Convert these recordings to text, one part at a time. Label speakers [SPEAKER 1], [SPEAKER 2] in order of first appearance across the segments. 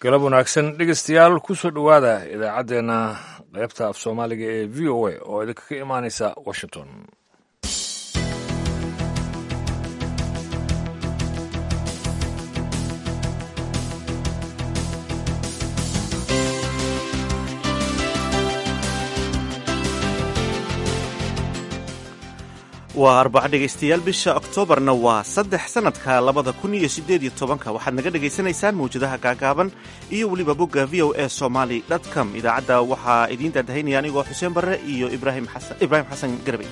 [SPEAKER 1] galab wanaagsan dhegeystayaal kusoo dhowaada idaacaddeenna qaybta af soomaaliga ee v o a oo idinka ka imaanaysa washington.
[SPEAKER 2] waa arbaco dhegaystayaal bisha oktoobarna waa 3 sannadka 2018 waxaad naga dhegaysanaysaan mawjadaha gaagaaban iyo weliba bogga v o a somali com. idaacadda waxaa idiin daadahaynaya anigoo xuseen barre iyo ibraahim xasan garbey.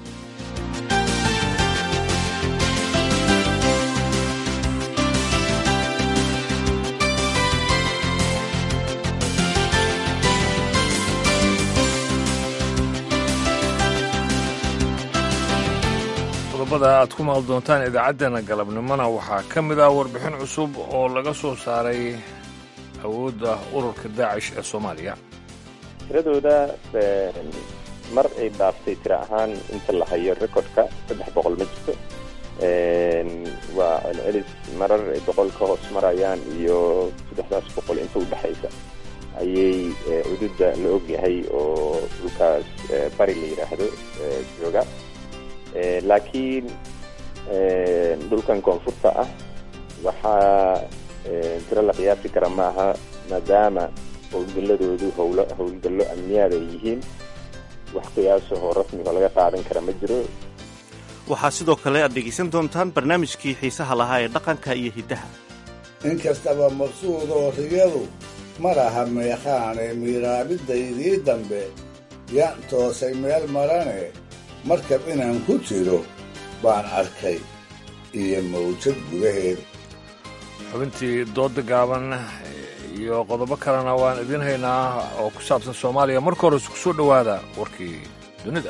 [SPEAKER 1] aad ku maqli doontaan idaacaddeenna galabnimona waxaa ka mid ah warbixin cusub oo laga soo saaray awoodda ururka daacish ee soomaaliya.
[SPEAKER 3] tiradooda mar ay dhaaftay tiro ahaan inta la hayo recordka 300 ma jirto. waa celcelis marar ay 100 ka hoos marayaan iyo 300 inta u dhexaysa ayay xuduudda la ogyahay oo dhulkaas bari la yidhaahdo jooga. laakiin dhulkan koonfurta ah waxaa tiro la qiyaasi kara maaha maadaama howlgalladoodu howlgallo amniyaad ay yihiin. wax qiyaasahoo rasmiga laga qaadan kara ma jiro.
[SPEAKER 2] waxaa sidoo kale aad dhegaysan doontaan barnaamijkii xiisaha lahaa ee dhaqanka iyo hiddaha.
[SPEAKER 4] in kastaba maqsuudoo riyadu ma laha meeqaane miiraabidaydii dambe yaan toosay meel marane markab inaan ku jiro baan arkay iyo mawjad gudaheed.
[SPEAKER 1] xubintii dooda gaaban iyo qodobo kalena waan idiin haynaa oo ku saabsan soomaaliya. marka hore isku soo dhowaada warkii dunida.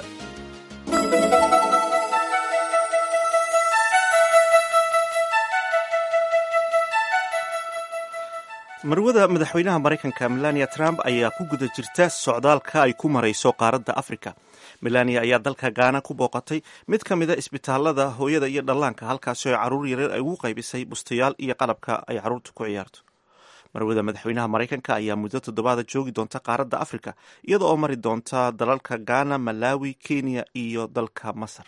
[SPEAKER 2] marwada madaxweynaha maraykanka melania trump ayaa ku guda jirta socdaalka ay ku marayso qaaradda afrika. melania ayaa dalka gaana ku booqatay mid ka mida isbitaalada hooyada iyo dhallaanka halkaasoo ay carruur yareer ay ugu qaybisay bustayaal iyo qalabka ay carruurta ku ciyaarto. marwada madaxweynaha maraykanka ayaa muddo 7 joogi doonta qaaradda afrika iyada oo mari doonta dalalka gaana, malawi, kenya iyo dalka masar.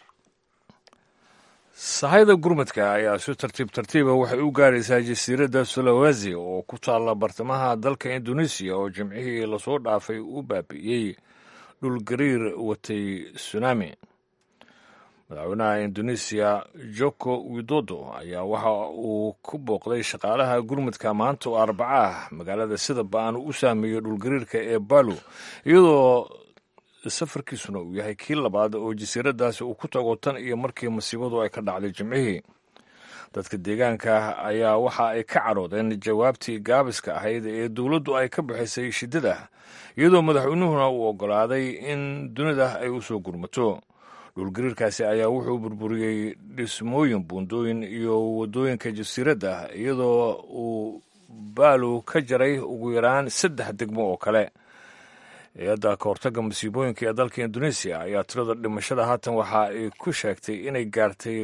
[SPEAKER 1] sahayda gurmadka ayaa si tartiiba waxay u gaaraysaa jasiiradda sulawesi oo ku taalla bartamaha dalka indonesiya oo jimcihii lasoo dhaafay u baabi'iyey dhul gariir watay tsunami. madaxweynaha indonesiya joko widodo ayaa waxa uu ku booqday shaqaalaha gurmadka maanta oo arbaca ah magaalada sida ba'an u saameeyey dhulgariirka ee balu, iyadoo safarkiisuna uu yahay kii labaad oo jasiiradaasi uu ku tago tan iyo markii masiibadu ay ka dhacday jimcihii. dadka deegaanka ayaa waxa ay ka caroodeen jawaabtii gaabiska ahayd ee dowladdu ay ka bixisay shiddada, iyadoo madaxweynuhuna uu oggolaaday in dunida ay u soo gurmato. dhulgariirkaasi ayaa wuxuu burburiyey dhismooyin, buundooyin iyo waddooyinka jasiiradda, iyadoo uu baalu ka jaray ugu yaraan 3 degmo oo kale. hay-adda ka hortagga masiibooyinka ee dalka indonesiya ayaa tirada dhimashada haatan waxa ay ku sheegtay inay gaartay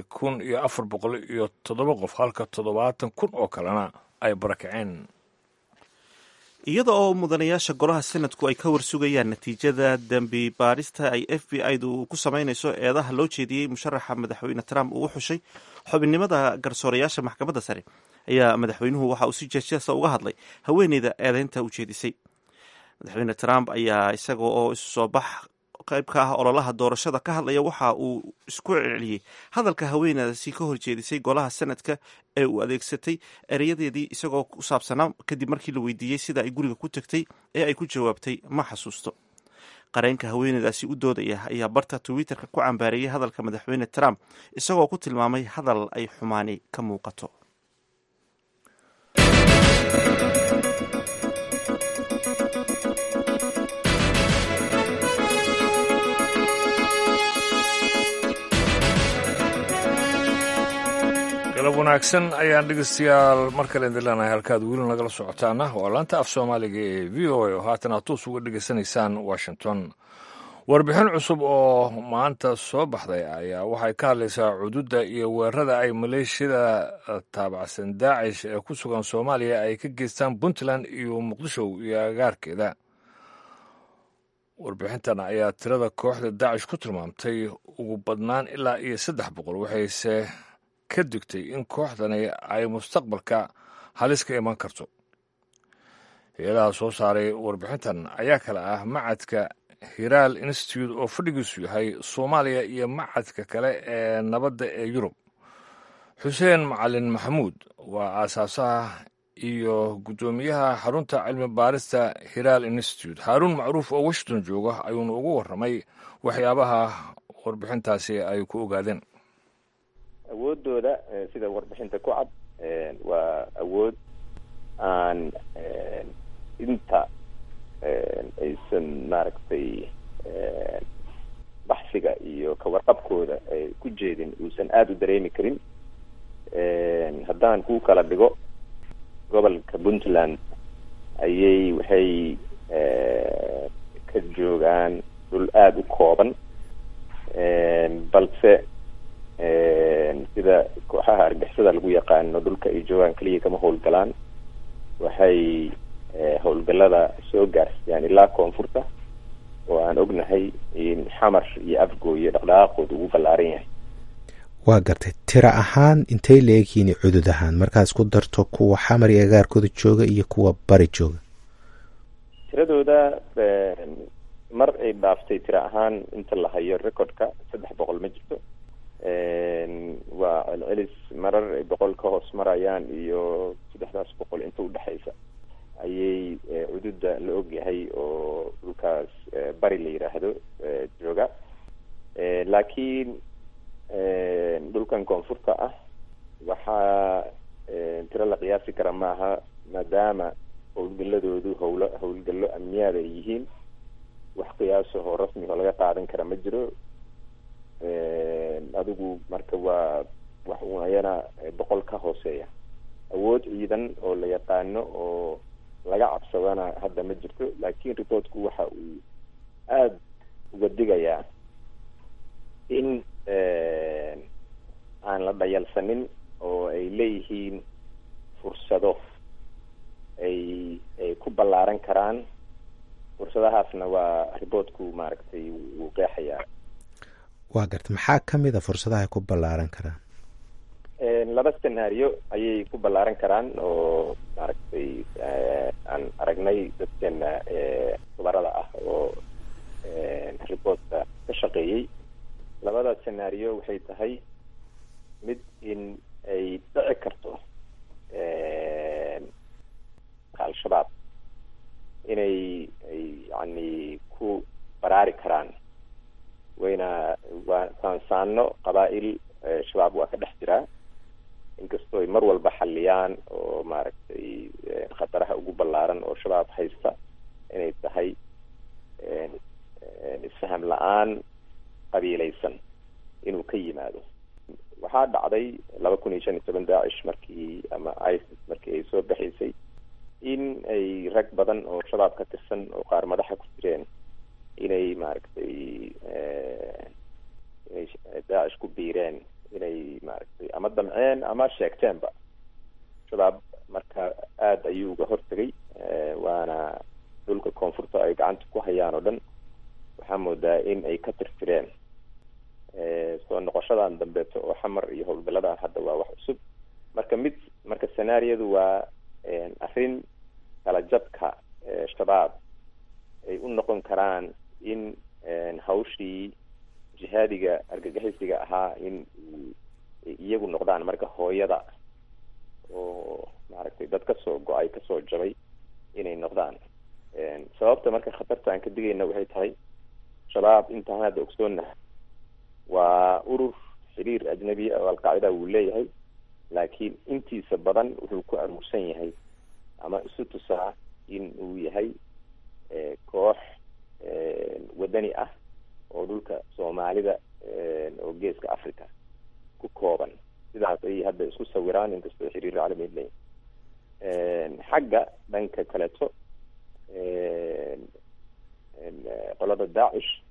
[SPEAKER 1] 1,407 qof, halka 70,000 oo kalena ay barakaceen.
[SPEAKER 2] iyada oo mudanayaasha golaha sanadku ay ka warsugayaan natiijada dembi baarista ay f b i-du ku samaynayso eedaha loo jeediyey musharaxa madaxweyne trump uu u xushay xubinnimada garsoorayaasha maxkamadda sare, ayaa madaxweynuhu waxa uu si jeesjeesa uga hadlay haweeneyda eedaynta u jeedisay. madaxweyne trump ayaa isaga oo isu soo bax qayb ka ah ololaha doorashada ka hadlaya waxa uu isku celceliyey hadalka haweeneydaasi ka horjeedisay golaha sanadka ee uu adeegsatay ereyadeedii isagoo ku saabsanaa kadib markii la weydiiyey sida ay guriga ku tagtay ee ay ku jawaabtay ma xasuusto. qareenka haweeneydaasi u doodaya ayaa barta twitterka ku cambaareeyey hadalka madaxweyne trump isagoo ku tilmaamay hadal ay xumaani ka muuqato.
[SPEAKER 1] galab wanaagsan ayaan dhegeystayaal mar kale idin leenahay. halkaad weli nagala socotaana waa laanta af soomaaliga ee v o a oo haatan aad toos uga dhegaysanaysaan washington. warbixin cusub oo maanta soo baxday ayaa waxay ka hadlaysaa cududda iyo weerarada ay maleeshiyada taabacsan daacish ee ku sugan soomaaliya ay ka geystaan puntland iyo muqdisho iyo agaarkeeda. warbixintan ayaa tirada kooxda daacish ku tilmaamtay ugu badnaan ilaa iyo 300, waxayse ka digtay in kooxdani ay mustaqbalka halis ka iman karto. hay-adaha soo saaray warbixintan ayaa kale ah macadka hiraal institute oo fadhigiisu yahay soomaaliya iyo macadka kale ee nabadda ee yurub. xuseen macalin maxamuud waa aasaasaha iyo guddoomiyaha xarunta cilmi baarista hiraal institute. haaruun macruuf oo washington jooga ayuuna ugu warramay waxyaabaha warbixintaasi ay ku ogaadeen.
[SPEAKER 3] awoodooda sida warbixinta ku cad waa awood aan inta aysan maaragtay baxsiga iyo kawarqabkooda ay ku jeedin uusan aada u dareemi karin. haddaan ku kala dhigo gobolka puntland waxay ka joogaan dhul aada u kooban, balse sida kooxaha argixisada lagu yaqaano dhulka ay joogaan keliya kama howlgalaan. waxay howlgalada soo gaarsiiyaan ilaa koonfurta oo aan ognahay in xamar iyo afgooye dhaqdhaqaaqooda ugu ballaaran yahay.
[SPEAKER 5] waa gartay. tira ahaan intay leegyihiin cudud ahaan markaad isku darto kuwa xamar iyo agaarkooda jooga iyo kuwa bari jooga?
[SPEAKER 3] tiradooda mar ay dhaaftay tira ahaan inta la hayo recordka 300 ma jirto. waa celcelis marar ay 100 ka hoos marayaan iyo 300 inta udhexaysa ayay cududda la ogyahay oo dhulkaas bari la yidhaahdo jooga. laakiin dhulkan koonfurta ah waxaa tiro la qiyaasi kara maaha, maadaama howlgaladoodu howlgallo amniyaad ay yihiin. wax qiyaasahoo rasmi oo laga qaadan kara ma jiro. adigu marka waa wax uun ayana 100 ka hooseeya. awood ciidan oo la yaqaano oo laga cabsadana hadda ma jirto, laakiin reportku waxa uu aada uga digayaa in aan la dhayalsanin oo ay leeyihiin fursado ay ku ballaaran karaan. fursadahaasna waa reportku maaragtay wuu qeexayaa.
[SPEAKER 5] waa garta. maxaa ka mid a fursadaha ay ku ballaaran karaan?
[SPEAKER 3] 2 scenario ayay ku ballaaran karaan oo maaragtay aan aragnay dadkeena khubarada ah oo reportka ka shaqeeyey. 2 scenario waxay tahay mid in ay dhici karto al-shabaab inay yani ku baraari karaan. waa saansaano qabaa'il shabaab waa ka dhex jiraa, inkastoo ay mar walba xaliyaan oo maaragtay khataraha ugu ballaaran oo shabaab haysta inay tahay isfaham la-aan qabiilaysan inuu ka yimaado. waxaa dhacday 2015 daacish markii ama isis markii ay soo baxaysay in ay rag badan oo shabaab ka tirsan oo qaar madaxa ku jireen inay maaragtay inay daacish ku biireen, inay maaragtay ama damceen ama sheegteenba. shabaab marka aada ayuu uga hortegay, waana dhulka koonfurta ay gacanta ku hayaan oo dhan waxaa moodaa in ay ka tirtireen. soo noqoshadan dambeeto oo xamar iyo howlgaladan hadda waa wax cusub. marka scenaariyadu waa arrin kala jabka shabaab ay u noqon karaan in hawshii jihaadiga argagixisiga ahaa in iyagu noqdaan marka hooyada oo maaragtay dad kasoo go-ay kasoo jabay inay noqdaan. sababta marka khatarta aan ka digayna waxay tahay shabaab intaan hadda ogsoonnahay waa urur xiriir ajnabi oo alqaacida wuu leeyahay, laakiin intiisa badan wuxuu ku aruursan yahay ama isu tusaa in uu yahay koox wadani ah oo dhulka soomaalida oo geeska africa ku kooban. sidaas ayay hadda isku sawiraan, inkastoo xiriir caalami leeyahay. xagga dhanka kaleeto qolada daacish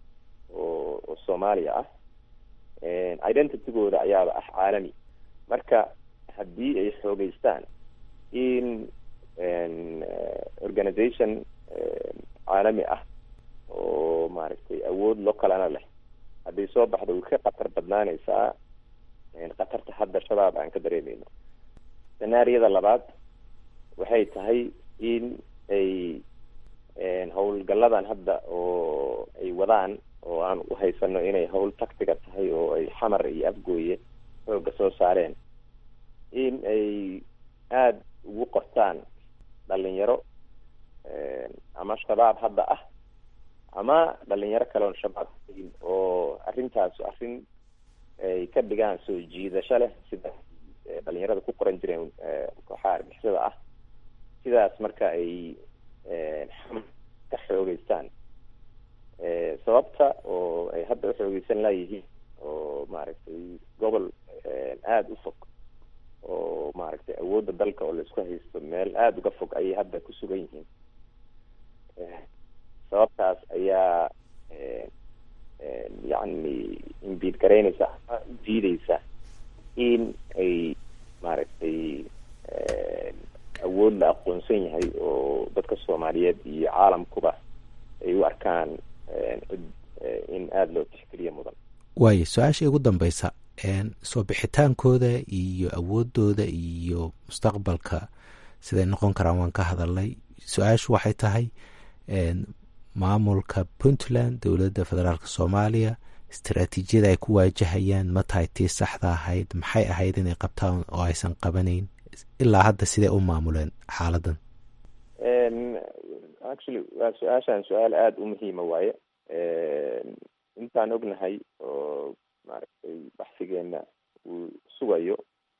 [SPEAKER 3] oo Soomaaliya ah identitygooda ayaaba ah caalami. Marka haddii ay xoogeystaan in organization caalami ah oo maaragtay awood localana leh hadday soo baxdo way ka khatar badnaanaysaa khatarta hadda shabaab aan ka dareemayno. scenaariyada labaad waxay tahay in ay howlgalladan hadda oo ay wadaan oo aan u haysano inay howl tactiga tahay oo ay xamar iyo afgooye xooga soo saareen in ay aada ugu qortaan dhalinyaro ama shabaab hadda ah ama dhalinyaro kaleon shabaab oo arrintaas arrin ay ka dhigaan soo jiidasho leh sida dhalinyarada ku qoran jireen kooxaha argixisada ah. sidaas marka ay ka xoogeystaan sababta oo ay hadda u xoogeysan laayihiin oo maaragtay gobol aada u fog oo maaragtay awoodda dalka oo laisku haysto meel aada uga fog ayay hadda ku sugan yihiin. sababtaas ayaa yacni imbiid garaynaysa u diideysa in ay maaragtay awood la aqoonsan yahay oo dadka Soomaaliyeed iyo caalamkuba ay u arkaan in aada loo tixgeliyo mudan.
[SPEAKER 5] waayo su-aasha ugu dambeysa soo bixitaankooda iyo awoodooda iyo mustaqbalka siday noqon karaan waan ka hadalnay. su-aashu waxay tahay maamulka Puntland dowladda federaalka Soomaaliya istaraatiijiyada ay ku waajahayaan ma tahay tii saxda ahayd, maxay ahayd inay qabtaan oo aysan qabanayn, ilaa hadda siday u maamuleen xaaladan?
[SPEAKER 3] actually waa su-aashan su-aal aada u muhiima waaye. intaan ognahay oo maaragtay baxsigeena uu sugayo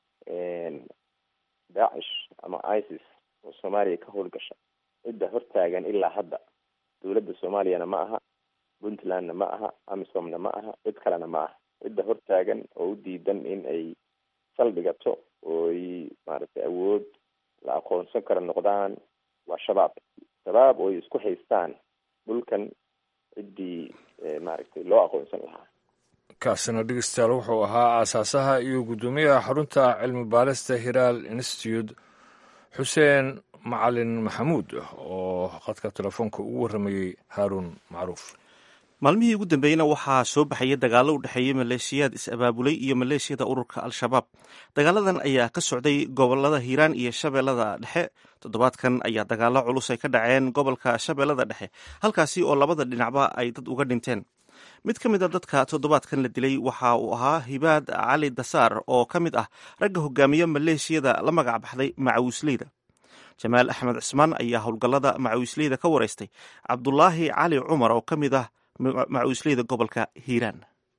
[SPEAKER 3] Daesh ama ISIS oo Soomaaliya ka howlgasha cidda hortaagan ilaa hadda dowladda Soomaaliyana ma aha, Puntlandna ma aha, Amisomna ma aha, cid kalena ma aha. cidda hortaagan oo u diidan in ay saldhigato oo ay maaragtay awood la aqoonsan karo noqdaan waa shabaab oo ay isku haystaan dhulkan ciddii maaragtay loo aqoonsan lahaa.
[SPEAKER 1] kaasina dhegeystayaal wuxuu ahaa aasaasaha iyo guddoomiyaha xarunta cilmi baarista Hiraal Institute Xuseen Macalin Maxamuud oo khadka telefoonka ugu waramayay Haaruun Macruuf.
[SPEAKER 2] maalmihii ugu dambeeyena waxaa soo baxaya dagaallo u dhexeeyey maleeshiyaad is-abaabulay iyo maleeshiyada ururka al-shabaab. dagaaladan ayaa ka socday gobolada Hiiraan iyo Shabeellada Dhexe. toddobaadkan ayaa dagaallo culus ay ka dhaceen gobolka Shabeellada Dhexe, halkaasi oo labada dhinacba ay dad uga dhinteen. mid ka mid a dadka toddobaadkan la dilay waxa uu ahaa Hibaad Cali Dasaar oo ka mid ah ragga hogaamiya maleeshiyada la magac baxday Macawisleyda. Jamaal Axmed Cismaan ayaa howlgallada Macawisleyda ka wareystay Cabdulaahi Cali Cumar oo ka mid ah Macawisleyda gobolka Hiiraan.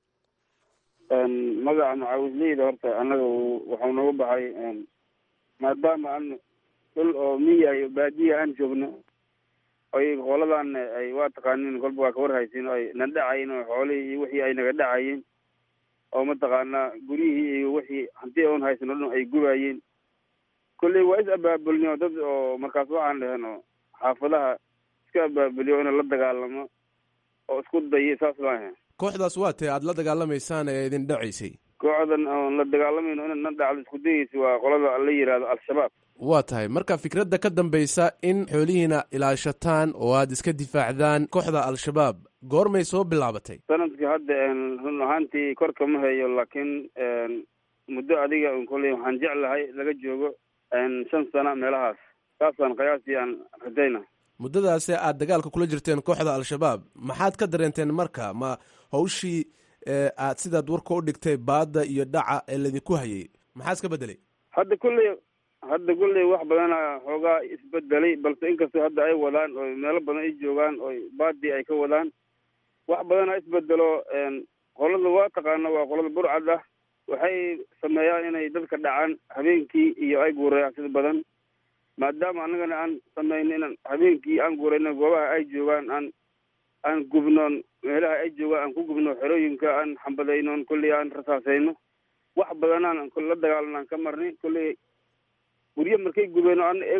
[SPEAKER 6] magaca Macawisleyda horta anaga waxuu nooga baxay maadaama aan dhul oo miyi iyo baadiya aan joogno ay qoladan ay waa taqaanin kolba waa ka warhaysiin ay na dhacayn oo xoolihii iyo wixii ay naga dhacayeen oo mataqaanaa guryihii iyo wixii hantii oon haysano dhan ay gubayeen. kolley waa is abaabulnay dad oo markaas waxaan dhahno xaafadaha iska abaabuliyo in la dagaalamo oo isku dayay saas maaha.
[SPEAKER 7] kooxdaas waa tee aada la dagaalamaysaan ee idin dhacaysay?
[SPEAKER 6] kooxdan oon la dagaalamayno in na dhacdo isku dayaysa waa qolada la yidhaahdo al-shabaab.
[SPEAKER 7] waa tahay marka fikradda ka dambaysa in xoolihiina ilaashataan oo aada iska difaacdaan kooxda al-shabaab goormay soo bilaabatay?
[SPEAKER 6] sanadkii hadda run ahaantii kor kama hayo laakiin muddo adiga kolley waxaan jeclahay laga joogo 5 sano meelahaas. saasaan qiyaastii aan radayna.
[SPEAKER 7] muddadaasi aada dagaalka kula jirteen kooxda al-shabaab maxaad ka dareenteen marka? ma hawshii aad sidaad warka u dhigtay baadda iyo dhaca ee laydinku hayay maxaa iska bedelay?
[SPEAKER 6] hadda kulley wax badana xoogaa isbedelay, balse inkastoo hadda ay wadaan oo meelo badan ay joogaan oo baadii ay ka wadaan wax badana isbedelo. qolada waa taqaana waa qolada burcad ah, waxay sameeyaan inay dadka dhacaan habeenkii iyo ay guurayaan sida badan. maadaama annagana aan samayno inaan habeenkii aan guurayno goobaha ay joogaan aan gubnoon meelaha ay joogaan aan ku gubno xerooyinka aan xambadaynoon kolley aan rasaasayno wax badanaan la dagaalanaan ka marnay. kolley guryo markay gubeen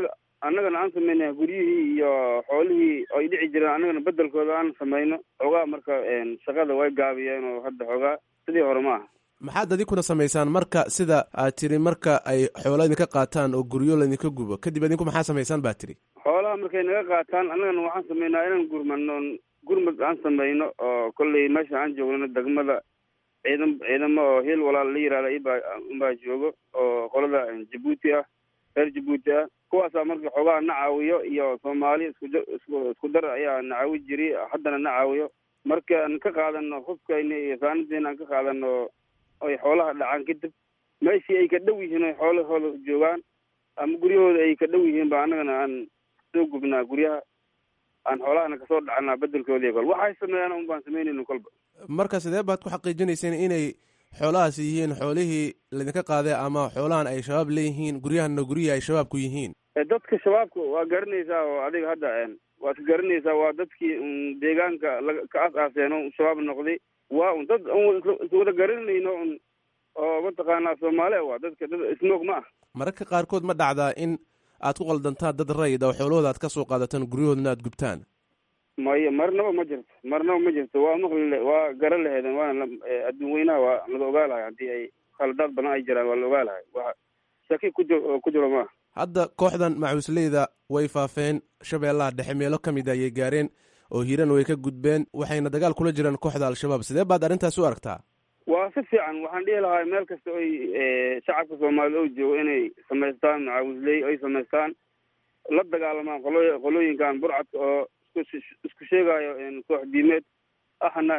[SPEAKER 6] annagana aan sameynay guryihii iyo xoolihii ay dhici jireen annagana bedelkooda aan samayno xoogaa marka shaqada way gaabiyeen oo hadda xoogaa sidii hore ma aha.
[SPEAKER 7] maxaad adinkuna samaysaan marka sida aad tiri marka ay xoola idinka qaataan oo guryo laydinka gubo kadib idinku maxaa samaysaan baa tiri?
[SPEAKER 6] xoolaha markay naga qaataan annagana waxaan sameynaa inaan gurmad aan samayno oo kolley meesha aan joogno degmada ciidamo oo hil walaal la yihahda unbaa joogo oo qolada jabuuti ah reer jabuuti ah kuwaasaa marka xoogaa na caawiyo iyo soomaali isku dar ayaa na caawi jiri haddana na caawiyo markaan ka qaadano hubkayna iyo saanadiina aan ka qaadano ay xoolaha dhacaan kadib meeshii ay ka dhow yihiin oy xoolahooda joogaan ama guryahooda ay ka dhow yihiin ba annagana aan soo gubnaa guryaha aan xoolahana kasoo dhacanaa bedelkoodii kol waxay sameeyaan un baan samaynayno kolba.
[SPEAKER 7] marka sidee baad ku xaqiijinayseen inay xoolahaasi yihiin xoolihii laydinka qaaday ama xoolahan ay shabaab leeyihiin guryahanna guryihii ay shabaabku yihiin?
[SPEAKER 6] dadka shabaabka waa garanaysaa oo adiga hadda waad garanaysaa waa dadkii deegaanka ka as-aaseen oo shabaab noqday waa un dad iswada garanayno un oo mataqaanaa soomaali waa dadka dad ismoog ma ah.
[SPEAKER 7] mararka qaarkood ma dhacdaa in aad ku qaldantaan dad rayid oo xoolahooda aad ka soo qaadataan guryahoodana aad gubtaan?
[SPEAKER 6] maya marnaba ma jirto waa maqli waa gara laheeden waana adduun weynaha waa laga ogaalahay haddii ay khaladaad badan ay jiraan waa la ogaalahay waa shaki ku jiro maaha.
[SPEAKER 7] hadda kooxdan macuusleyda way faafeen shabeellaha dhexe meelo ka mid ayay gaareen oo hiirana way ka gudbeen waxayna dagaal kula jiraan kooxda al-shabaab. sidee baad arrintaas u aragtaa?
[SPEAKER 6] waa si fiican waxaan dhihi lahaa meel kasta oy shacabka soomaalida oo joogo inay samaystaan macawisley ay samaystaan la dagaalamaan qolooyinkan burcadka oo isku sheegayo koox diimeed ahna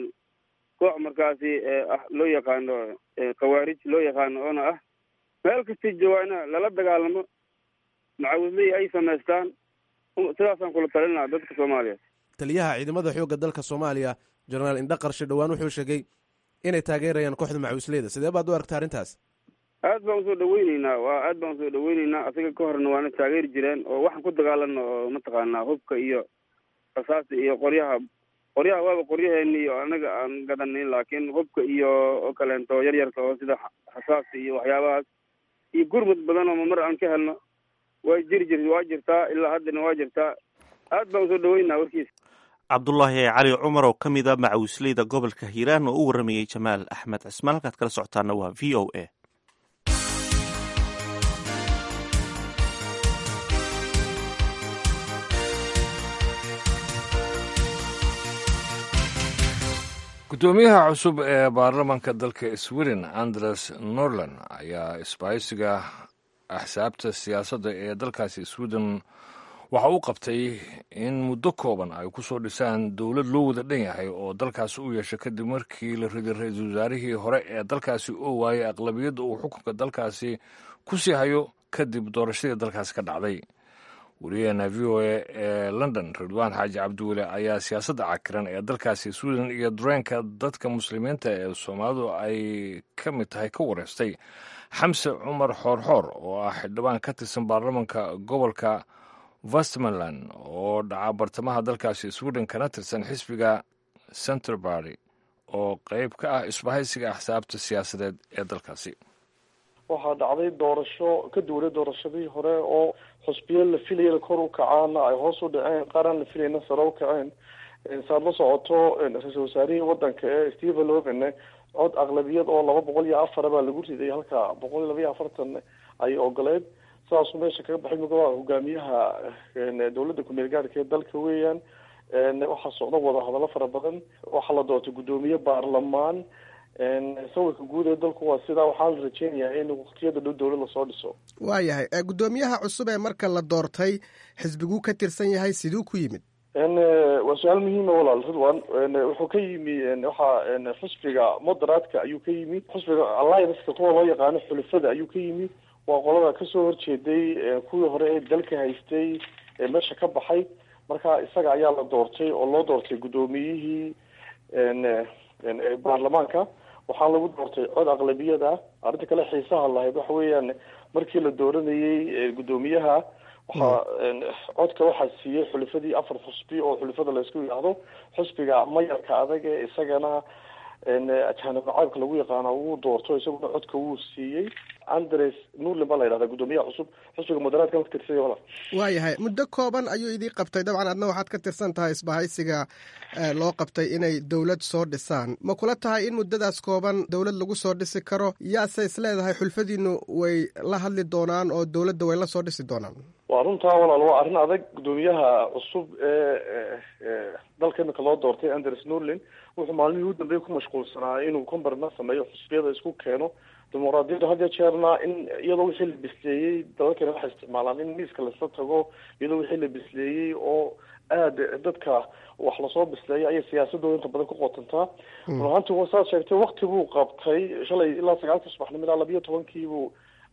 [SPEAKER 6] koox markaasi loo yaqaano khawaarij loo yaqaano oona ah meel kastay joogaana lala dagaalamo macawisley ay samaystaan sidaasaan kula talinaa dadka soomaaliya.
[SPEAKER 7] taliyaha ciidamada xoogga dalka soomaaliya jenaraal indha qarshe dhowaan wuxuu sheegay inay taageerayaan kooxda macawisleyda. sidee baad u aragtaa arrintaas?
[SPEAKER 6] aad baan usoo dhaweyneynaa asiga ka horna waana taageeri jireen oo waxaan ku dagaalano oo mataqaanaa hubka iyo rasaasta iyo qoryaha waaba qoryaheeni iyo anaga aan gadanin laakiin hubka iyo oo kaleento yaryarka oo sida rasaasta iyo waxyaabahaas iyo gurmud badan oo mar aan ka helno waa jirtaa ilaa haddana waa jirtaa. aad baan usoo dhaweynaa warkiisa.
[SPEAKER 2] cabdulaahi cali cumar oo ka mid a macawisleyda gobolka hiiraan oo u waramayey jamaal axmed cismaan. halkaad kala socotaana waa v o a.
[SPEAKER 1] gudoomiyaha cusub ee baarlamaanka dalka sweden andres norland ayaa isbahaysiga axsaabta siyaasadda ee dalkaasi sweden waxa uu qabtay in muddo kooban ay ku soo dhisaan dowlad loo wada dhan yahay oo dalkaasi u yeesha kadib markii la riday ra-iisul wasaarihii hore ee dalkaasi oo waayay aqlabiyadda uu xukunka dalkaasi ku sii hayo kadib doorashadii dalkaasi ka dhacday. wariyaheena v o a ee london ridwaan xaaji cabdiweli ayaa siyaasadda cakiran ee dalkaasi sweden iyo dareenka dadka muslimiinta ee soomaalidu ay ka mid tahay ka wareystay xamse cumar xoorxoor oo ah xildhibaan ka tirsan baarlamaanka gobolka westmanland oo dhaca bartamaha dalkaasi sweden kana tirsan xisbiga centerbury oo qayb ka ah isbahaysiga axsaabta siyaasadeed ee dalkaasi.
[SPEAKER 8] waxaa dhacday doorasho ka duwanay doorashadii hore oo xusbiyo la filayana kor u kacaana ay hoos u dhaceen qaaraan la filayna sare u kaceen. saad la socoto ra-iisul wasaarihii wadanka ee stephen loven cod aqlabiyad oo 204 baa lagu riday halka 240 ay ogoleed. saasuu meesha kaga baxay mugaba hogaamiyaha dowladda ku meel gaarka ee dalka weeyaan. waxaa socda wada hadallo fara badan. waxaa la doortay guddoomiye baarlamaan. sawirka guud ee dalku waa sidaa. waxaa la rajeynayaa in waqtiyada dhow dowlad lasoo dhiso.
[SPEAKER 9] waayahay guddoomiyaha cusub ee marka la doortay xisbiguu ka tirsan yahay siduu ku yimid?
[SPEAKER 8] waa su-aal muhiima walaal ridwan. wuxuu ka yimi waxaa xusbiga moderaadka ayuu ka yimi. xusbiga allianceka kuwa loo yaqaano xulafada ayuu ka yimi. waa qolada kasoo horjeeday kuwii hore ee dalka haystay ee meesha ka baxay. marka isaga ayaa la doortay oo loo doortay guddoomiyihii baarlamaanka. waxaa lagu doortay cod aqlabiyad ah. arrinta kale xiisaha lahayd waxa weeyaan markii la dooranayey guddoomiyaha waxaa codka waxaa siiyey xulafadii 4 xusbi oo xulafada laysku yidhaahdo xusbiga mayarka adag ee isagana ajaanib nacaybka lagu yaqaana wuu doorto, isaguna codka wuu siiyey. Andres Nurlin baa la yidhahdaa guddoomiyaha cusub xisbiga moderaadka ka tirsan wala.
[SPEAKER 9] waayahay muddo kooban ayuu idii qabtay, dabcan adna waxaad ka tirsan tahay isbahaysiga loo qabtay inay dowlad soo dhisaan. ma kula tahay in muddadaas kooban dowlad lagu soo dhisi karo? yaase isleedahay xulfadiinu way la hadli doonaan oo dowladda way la soo dhisi doonaan?
[SPEAKER 8] waa runtaa walaal, waa arrin adag. guddoomiyaha cusub dalka imika loo doortay Andres Nurlin wuxuu maalmihii u dambeeyay ku mashquulsanaa inuu kombarna sameeyo, xusbiyada isku keeno. dimuqraadiyadda had iyo jeerna in iyadoo wixii la bisleeyey dalalkana waxay isticmaalaan in miiska lasla tago iyadoo wixii la bisleeyey oo aada dadka wax lasoo bisleeyay ayay siyaasadooda inta badan ku qotantaa. run ahaantii saad sheegtay wakti buu qabtay shalay ilaa 9 subaxnimo ilaa 12 buu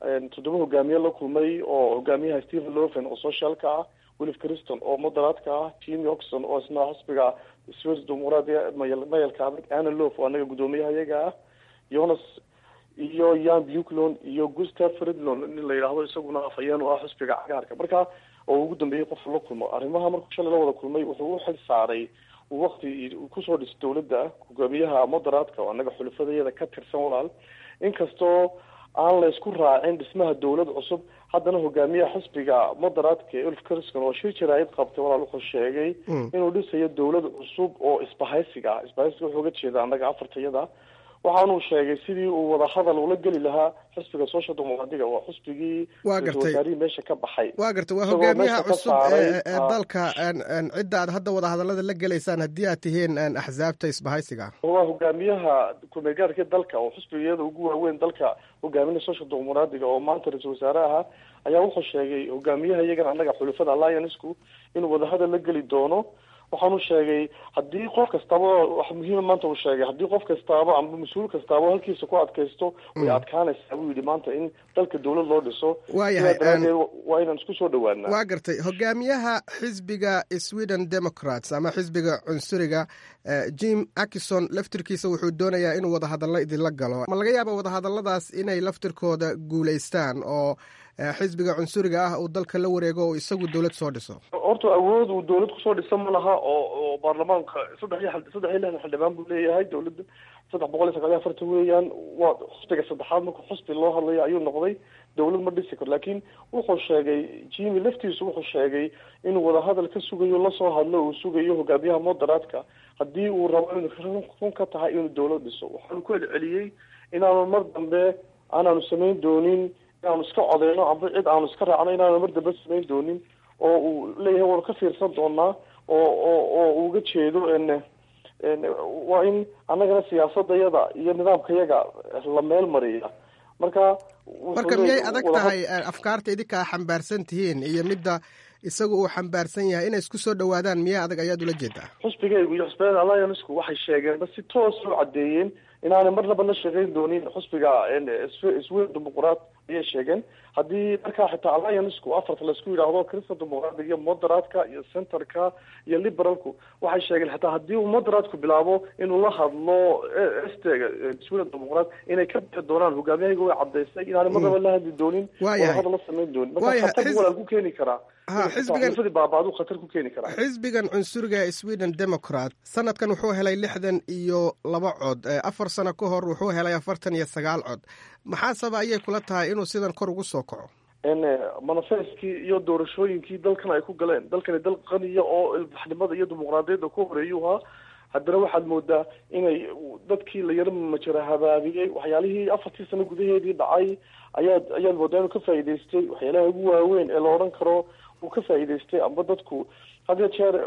[SPEAKER 8] 7 hogaamiye la kulmay, oo hogaamiyaha Stephen Löfven oo socialka ah, Wilf Christon oo moderaadka ah, Jimmy Åkesson oo isna xisbiga Swedish dimuqraadiga mayalka adag, Anna Lööf oo anaga guddoomiyaha iyaga ah, Jonas iyo Jan Björklund iyo Gustav Fridolin in la yidhaahdo isaguna afhayeen oo ah xisbiga cagaarka. marka oo ugu dambeeyay qof la kulmo arrimaha markuu shalay la wada kulmay wuxuu u xil saaray waqti kusoo dhis dowladda hogaamiyaha moderaadka oo anaga xulafadayada ka tirsan walaal. inkastoo aan la isku raacin dhismaha dowlad cusub, haddana hogaamiyaha xisbiga moderaadka Ulf Kristersson oo shir jaraa'id qabtay walaal wuxuu sheegay inuu dhisayo dowlad cusub oo isbahaysiga wuxuu uga jeedaa anaga afartayada. waxaanuu sheegay sidii uu wada hadal ula geli lahaa xisbiga social dimuqraadiga oo xisbigii wasaarihii meesha ka baxay.
[SPEAKER 9] waa gartay, waa hogaamiyaha cusub ee dalka. cidda aad hadda wada hadallada la gelaysaan haddii aad tihiin axsaabta isbahaysiga?
[SPEAKER 8] waa hogaamiyaha ku-meelgaarka dalka oo xisbigiyada ugu waaweyn dalka hogaaminaya social dimuqraadiga oo maanta ra-iisul wasaare ahaa ayaa wuxuu sheegay hogaamiyaha iyagana anaga xulafada alliancku inuu wada hadal la geli doono. waxaanu sheegay haddii qof kastaba, wax muhiima maanta uu sheegay, haddii qof kastaaba ama mas-uul kastaaba halkiisa ku adkaysto way adkaanaysaa buu yidhi maanta in dalka dowlad loo dhiso.
[SPEAKER 9] waayahay,
[SPEAKER 8] waa inaan isku soo dhawaanaa.
[SPEAKER 9] waa gartay. hogaamiyaha xisbiga Sweden Democrats ama xisbiga cunsuriga Jim Åkesson laftirkiisa wuxuu doonayaa inuu wada hadallo idinla galo. ma laga yaaba wada hadalladaas inay laftirkooda guulaystaan oo xisbiga cunsuriga ah uu dalka la wareego oo isagu dowlad soo dhiso?
[SPEAKER 8] horta awood uu dowlad kusoo dhisa ma laha oo baarlamaanka 3 xildhibaan buu leeyahay, dowladda 349 weeyaan. waa xisbiga saddexaad marka xisbi loo hadlayo ayuu noqday, dowlad ma dhisi karo. laakiin wuxuu sheegay Jimmy laftiisu wuxuu sheegay inuu wada hadal ka sugayo lasoo hadlo uu sugayo hogaamiyaha moderaadka haddii uu rabo inuu run ka tahay inuu dowlad dhiso. waxaanu ku celceliyey inaanu mar dambe aanaanu samayn doonin inaanu iska codeyno amba cid aanu iska raacno inaanu mar dambe samayn doonin, oo uu leeyahay waanu ka fiirsan doonaa oo uga jeedo waa in annagana siyaasadayada iyo nidaamkayaga la meel mariya. marka
[SPEAKER 9] miyay adag tahay afkaarta idinkaa xambaarsan tihiin iyo midda isaga uu xambaarsan yahay inay isku soo dhawaadaan? miyaa adag ayaad ula jeedaa?
[SPEAKER 8] xusbigaygu iyo xusbiyada alliancku waxay sheegeen si toos u caddeeyeen inaanay marnaba la shaqayn doonin xusbiga Sweden dimuqraad ayay sheegeen. haddii markaa xitaa alliancku afarta laisku yidhaahdo Christian dimuqraadiga iyo moderaadka iyo centerka iyo liberalku waxay sheegeen xitaa haddii uu moderaadku bilaabo inuu la hadlo stega Sweden dimuqraad inay ka bixi doonaan. hogaamiyahayga way caddaysay inaanay marnaba la hadli doonin oo hadal la samayn doonin. marka khatar walaal ku keeni karaa
[SPEAKER 9] xisbigan cunsuriga Sweden Democrat sanadkan wuxuu helay 62 cod, 4 sano ka hor wuxuu helay 49 cod. maxaa sababa ayay kula tahay inuu sidan kor ugu soo kaco?
[SPEAKER 8] manifestkii iyo doorashooyinkii dalkan ay ku galeen, dalkani dal qaniya oo ilbaxnimada iyo dimuqraadiyadda ku horeeyuu ahaa. haddana waxaad moodaa inay dadkii la yaro majara habaabiyey waxyaalihii 4 sano gudaheedii dhacay ayaad moodaa inuu ka faa'iidaystay waxyaalaha ugu waaweyn ee la odhan karo uu ka faa'iidaystay. amba dadku had iyo jeer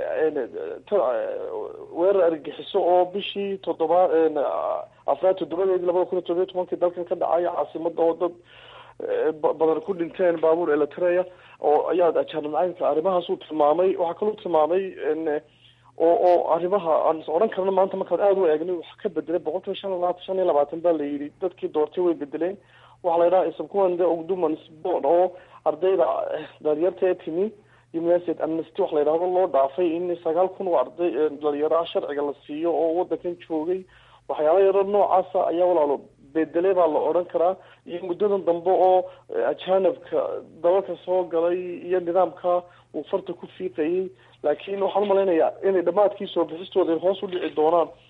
[SPEAKER 8] weerar argagixiso oo bishii 7/7/2017 dalkan ka dhacay caasimada oo dad badan ku dhinteen baabuur eletrea oo ayaa ajaanib nacaybka arrimahaasuu tilmaamay. waxaa kaloo tilmaamay oo arrimaha aan odhan karno maanta markaan aada u eegnay wax ka bedelay 525 baa la yidhi dadkii doortay way bedeleen. waxaa la yidhaha isabkuwande ogdumansbon oo ardayda dhalinyarta ee timi university amnesty wax la yidhahdo loo dhaafay in 9,000 oo arday dhalinyaro sharciga la siiyo oo wadankan joogay. waxyaala yaro noocaasa ayaa walaalo bedele baa la odhan karaa. iyo muddadan dambe oo ajaanibka dalalka soo galay iyo nidaamka uu farta ku fiiqayay. laakiin waxaan umalaynayaa inay dhammaadkii soo bixistooda hoos u dhici doonaan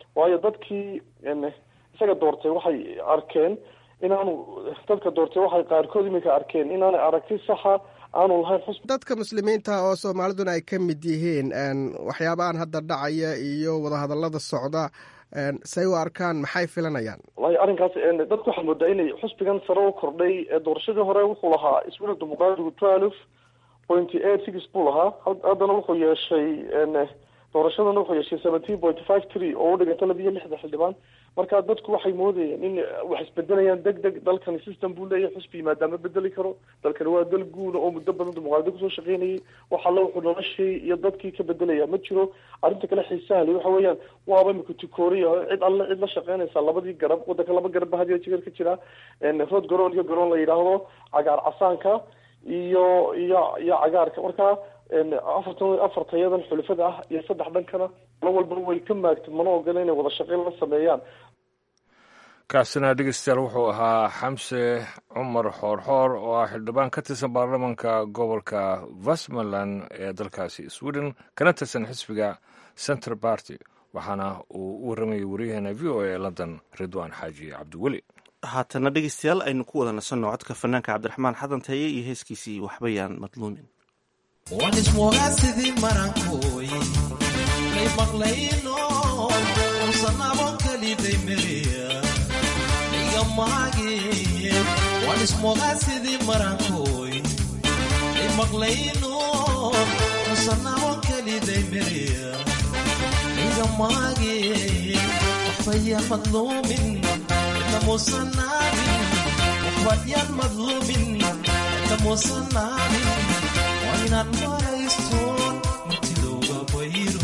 [SPEAKER 8] waayo dadkii isaga doortay waxay arkeen inaanu dadka doortay waxay qaarkood iminka arkeen inaanay aragti saxa aanu lahayn xusbi.
[SPEAKER 9] dadka muslimiinta oo soomaaliduna ay ka mid yihiin waxyaabahan hadda dhacaya iyo wadahadallada socda say u arkaan, maxay filanayaan?
[SPEAKER 8] wallahi arrinkaas dadku waxaa moodaa inay xusbigan sare u kordhay. doorashadii hore wuxuu lahaa iswida dimuqraadigu 12.86 buu lahaa, haddana wuxuu yeeshay doorashadana wuxuu yeeshay 17.53 oo u dhiganta 26 xildhibaan. marka dadku waxay moodayeen in wax isbedelayaan deg dalkani system buu leeyahay, xusbi maadaama bedeli karo. dalkani waa dal guuna oo muddo badan dimuqraadi kusoo shaqeynayay, waxa la wuxuu noloshii iyo dadkii ka bedelaya ma jiro. arrinta kale xiisaha leh waxa weeyaan waaba imika tukooriya cid la shaqeynaysa labadii garab, wadanka laba garab hadiyo jeer ka jira, rood garoon iyo garoon la yidhaahdo, cagaar casaanka iyo cagaarka. marka afartayadan xulafada ah iyo 3 dhankana la walba way ka maagtay, mana ogola inay wada shaqeyn la sameeyaan.
[SPEAKER 1] kaasina dhegeystayaal wuxuu ahaa xamse cumar xoorxoor oo ah xildhibaan ka tirsan baarlamaanka gobolka westmoreland ee dalkaasi sweden, kana tirsan xisbiga center party, waxaana uu u waramayay wariyaheena v o a london ridwaan xaaji cabdiweli.
[SPEAKER 2] haatana dhegeystayaal aynu ku wada nasanno codka fanaanka cabdiraxmaan xadan taye iyo heeskiisii waxbayaan madluumin.
[SPEAKER 10] waan ismoogaa sidii marankooy may maqlayno usanabon kaliday meriya iga maage. waan ismoogaa sidii marankooy may maqlayno usanabon kaliday meriya iga maage. waxbayaan madluumin namusanabin, waxbayaan madluumin namusanabin. وإنان مرايستون متلوغا بيرو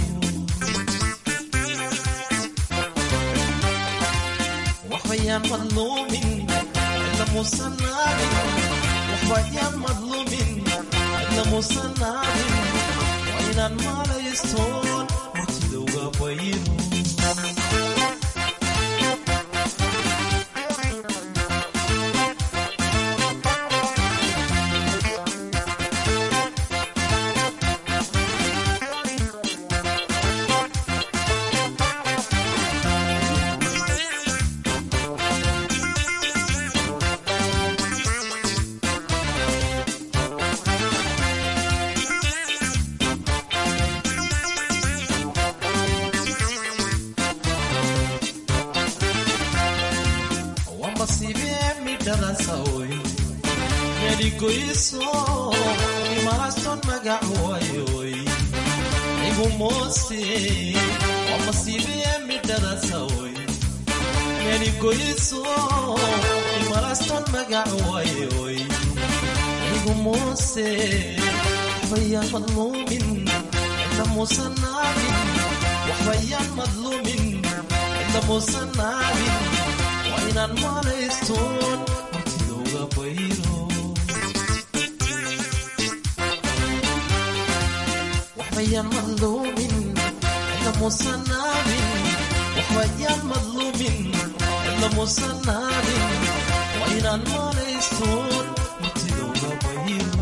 [SPEAKER 10] وحيان مظلومين إلا مصنعين. وحيان مظلومين إلا مصنعين. وإنان مرايستون متلوغا بيرو وحبيان مظلومين إلا مصنعين. وحبيان مظلومين إلا مصنعين. وإنان مرايستون متلوغا بيرو وحبيان مظلومين إلا مصنعين. وحبيان مظلومين إلا مصنعين. وإنان مرايستون متلوغا بيرو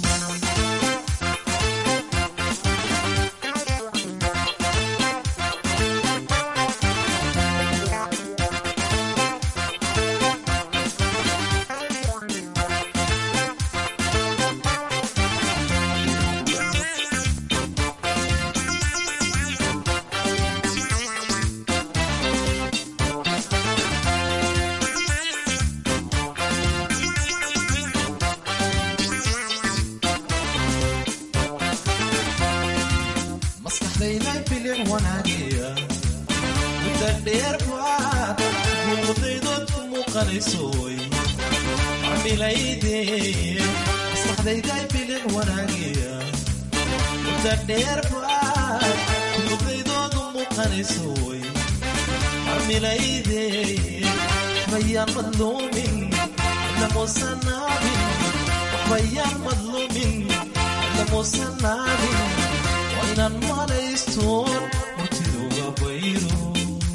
[SPEAKER 10] وحبيان مظلومين إلا مصنعين. وحبيان مظلومين إلا مصنعين. وإنان مرايستون متلوغا بيرو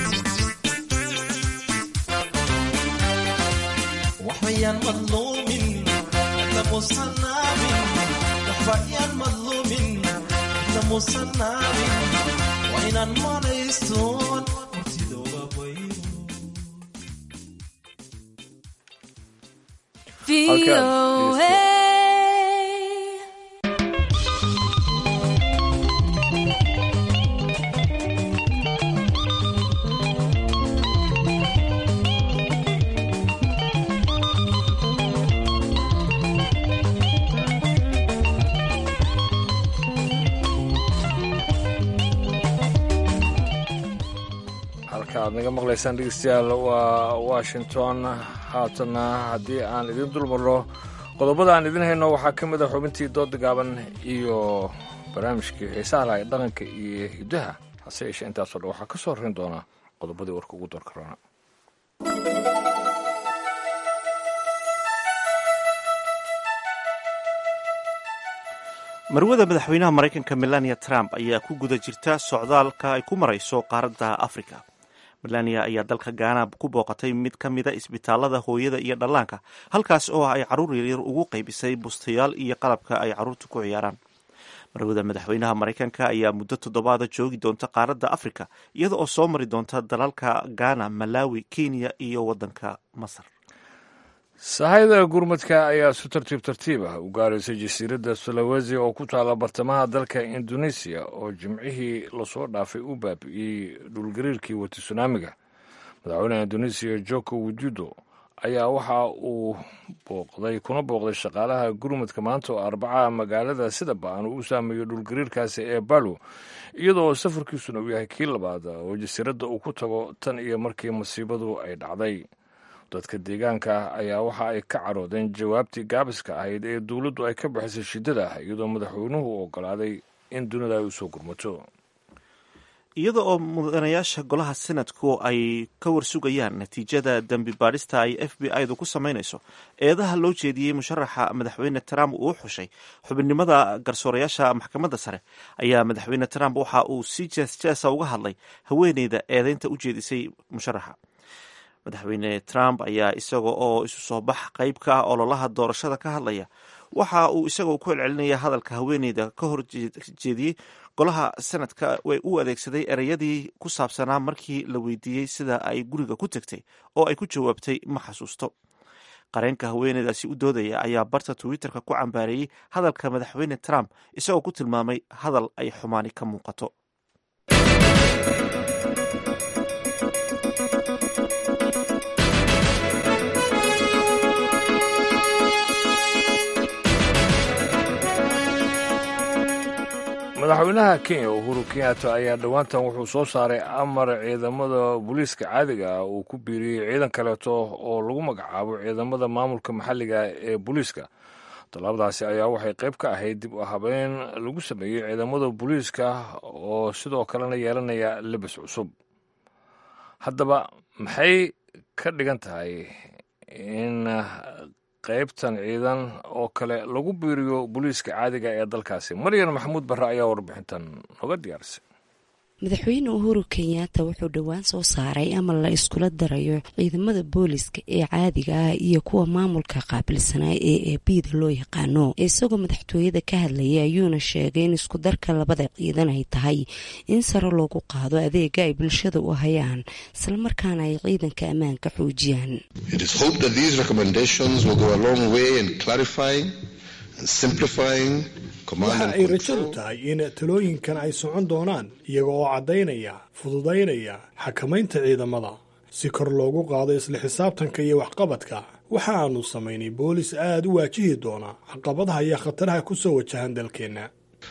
[SPEAKER 10] وحبيان مظلومين إلا مصنعين. وحبيان مظلومين إلا مصنعين. وإنان مرايستون متلوغا
[SPEAKER 1] aad naga maqlaysaan dhegeystayaal waa washington. haatana haddii aan idin dulmarno qodobada aan idin hayno waxaa ka mid a xubintii dooda gaaban iyo barnaamijkii xiisaha laha ee dhaqanka iyo hiddaha. hase yeeshee intaasoo dhan waxaa ka soo horeyn doona qodobadii warka ugu doorka roona.
[SPEAKER 2] marwada madaxweynaha maraykanka melania trump ayaa ku guda jirta socdaalka ay ku marayso qaaradda afrika. melania ayaa dalka gaana ku booqatay mid ka mida isbitaalada hooyada iyo dhallaanka, halkaas oo ay carruur yaryar ugu qaybisay bustayaal iyo qalabka ay carruurta ku ciyaaraan. marwada madaxweynaha maraykanka ayaa muddo 7 joogi doonta qaaradda afrika, iyada oo soo mari doonta dalalka gaana, malawi, kenya iyo waddanka masar.
[SPEAKER 1] sahayda gurmadka ayaa si tartiib ah u gaaraysa jasiiradda sulawesi oo ku taala bartamaha dalka indonesiya oo jimcihii lasoo dhaafay u baabi'iyey dhulgariirkii wati sunaamiga. madaxweynaha indonesiya joko widodo ayaa waxa uu kuna booqday shaqaalaha gurmadka maanta oo arbacaha magaalada sida ba-an uu u saameeyo dhulgariirkaasi ee balu, iyadoo safarkiisuna uu yahay kii labaad oo jasiiradda uu ku tago tan iyo markii masiibadu ay dhacday. dadka deegaanka ayaa waxa ay ka caroodeen jawaabtii gaabiska ahayd ee dowladdu ay ka bixisay shiddada ah, iyadoo madaxweynuhu ogolaaday in dunida ay u soo gurmato.
[SPEAKER 2] iyada oo mudanayaasha golaha senadku ay ka warsugayaan natiijada dembi baadhista ay FBI-du ku samaynayso eedaha loo jeediyey musharaxa madaxweyne Trump uu xushay xubinnimada garsoorayaasha maxkamadda sare, ayaa madaxweyne Trump waxa uu si jees-jeesa uga hadlay haweeneyda eedeynta u jeedisay musharaxa. madaxweyne Trump ayaa isaga oo isu soo bax qayb ka ah ololaha doorashada ka hadlaya, waxa uu isagoo ku celcelinaya hadalka haweeneyda ka hor jeediyey golaha sanadka way u adeegsaday ereyadii ku saabsanaa markii la weydiiyey sida ay guriga ku tagtay oo ay ku jawaabtay ma xasuusto. qareenka haweeneydaasi u doodaya ayaa barta Twitter-ka ku cambaareeyey hadalka madaxweyne Trump, isagoo ku tilmaamay hadal ay xumaani ka muuqato.
[SPEAKER 1] madaxweynaha kenya uhuru kenyatta ayaa dhowaantan wuxuu soo saaray amar ciidamada booliiska caadiga ah uu ku biiriyey ciidan kaleeto oo lagu magacaabo ciidamada maamulka maxalliga ee booliiska. tallaabadaasi ayaa waxay qayb ka ahayd dib u habeyn lagu sameeyey ciidamada booliiska oo sidoo kalena yeelanaya lebis cusub. haddaba maxay ka dhigan tahay in qaybtan ciidan oo kale lagu biiriyo booliiska caadiga ee dalkaasi? maryan maxamuud barre ayaa warbixintan noga diyaarisay.
[SPEAKER 11] madaxweyne uhuru kenyatta wuxuu dhowaan soo saaray amar la iskula darayo ciidamada booliska ee caadiga ah iyo kuwa maamulka qaabilsanaa ee eebida loo yaqaano. isagoo madaxtooyada ka hadlayay ayuuna sheegay in isku darka labada ciidan ay tahay in sare loogu qaado adeega ay bulshada u hayaan, islamarkaana ay ciidanka ammaanka xoojiyaan.
[SPEAKER 12] waxa ay rajadu tahay in talooyinkan ay socon doonaan iyaga oo caddaynaya, fududaynaya xakamaynta ciidamada si kor loogu qaado isla xisaabtanka iyo waxqabadka. waxa aanu samaynay boolis aad u waajihi doona caqabadaha iyo khataraha ku soo wajahan dalkeenna.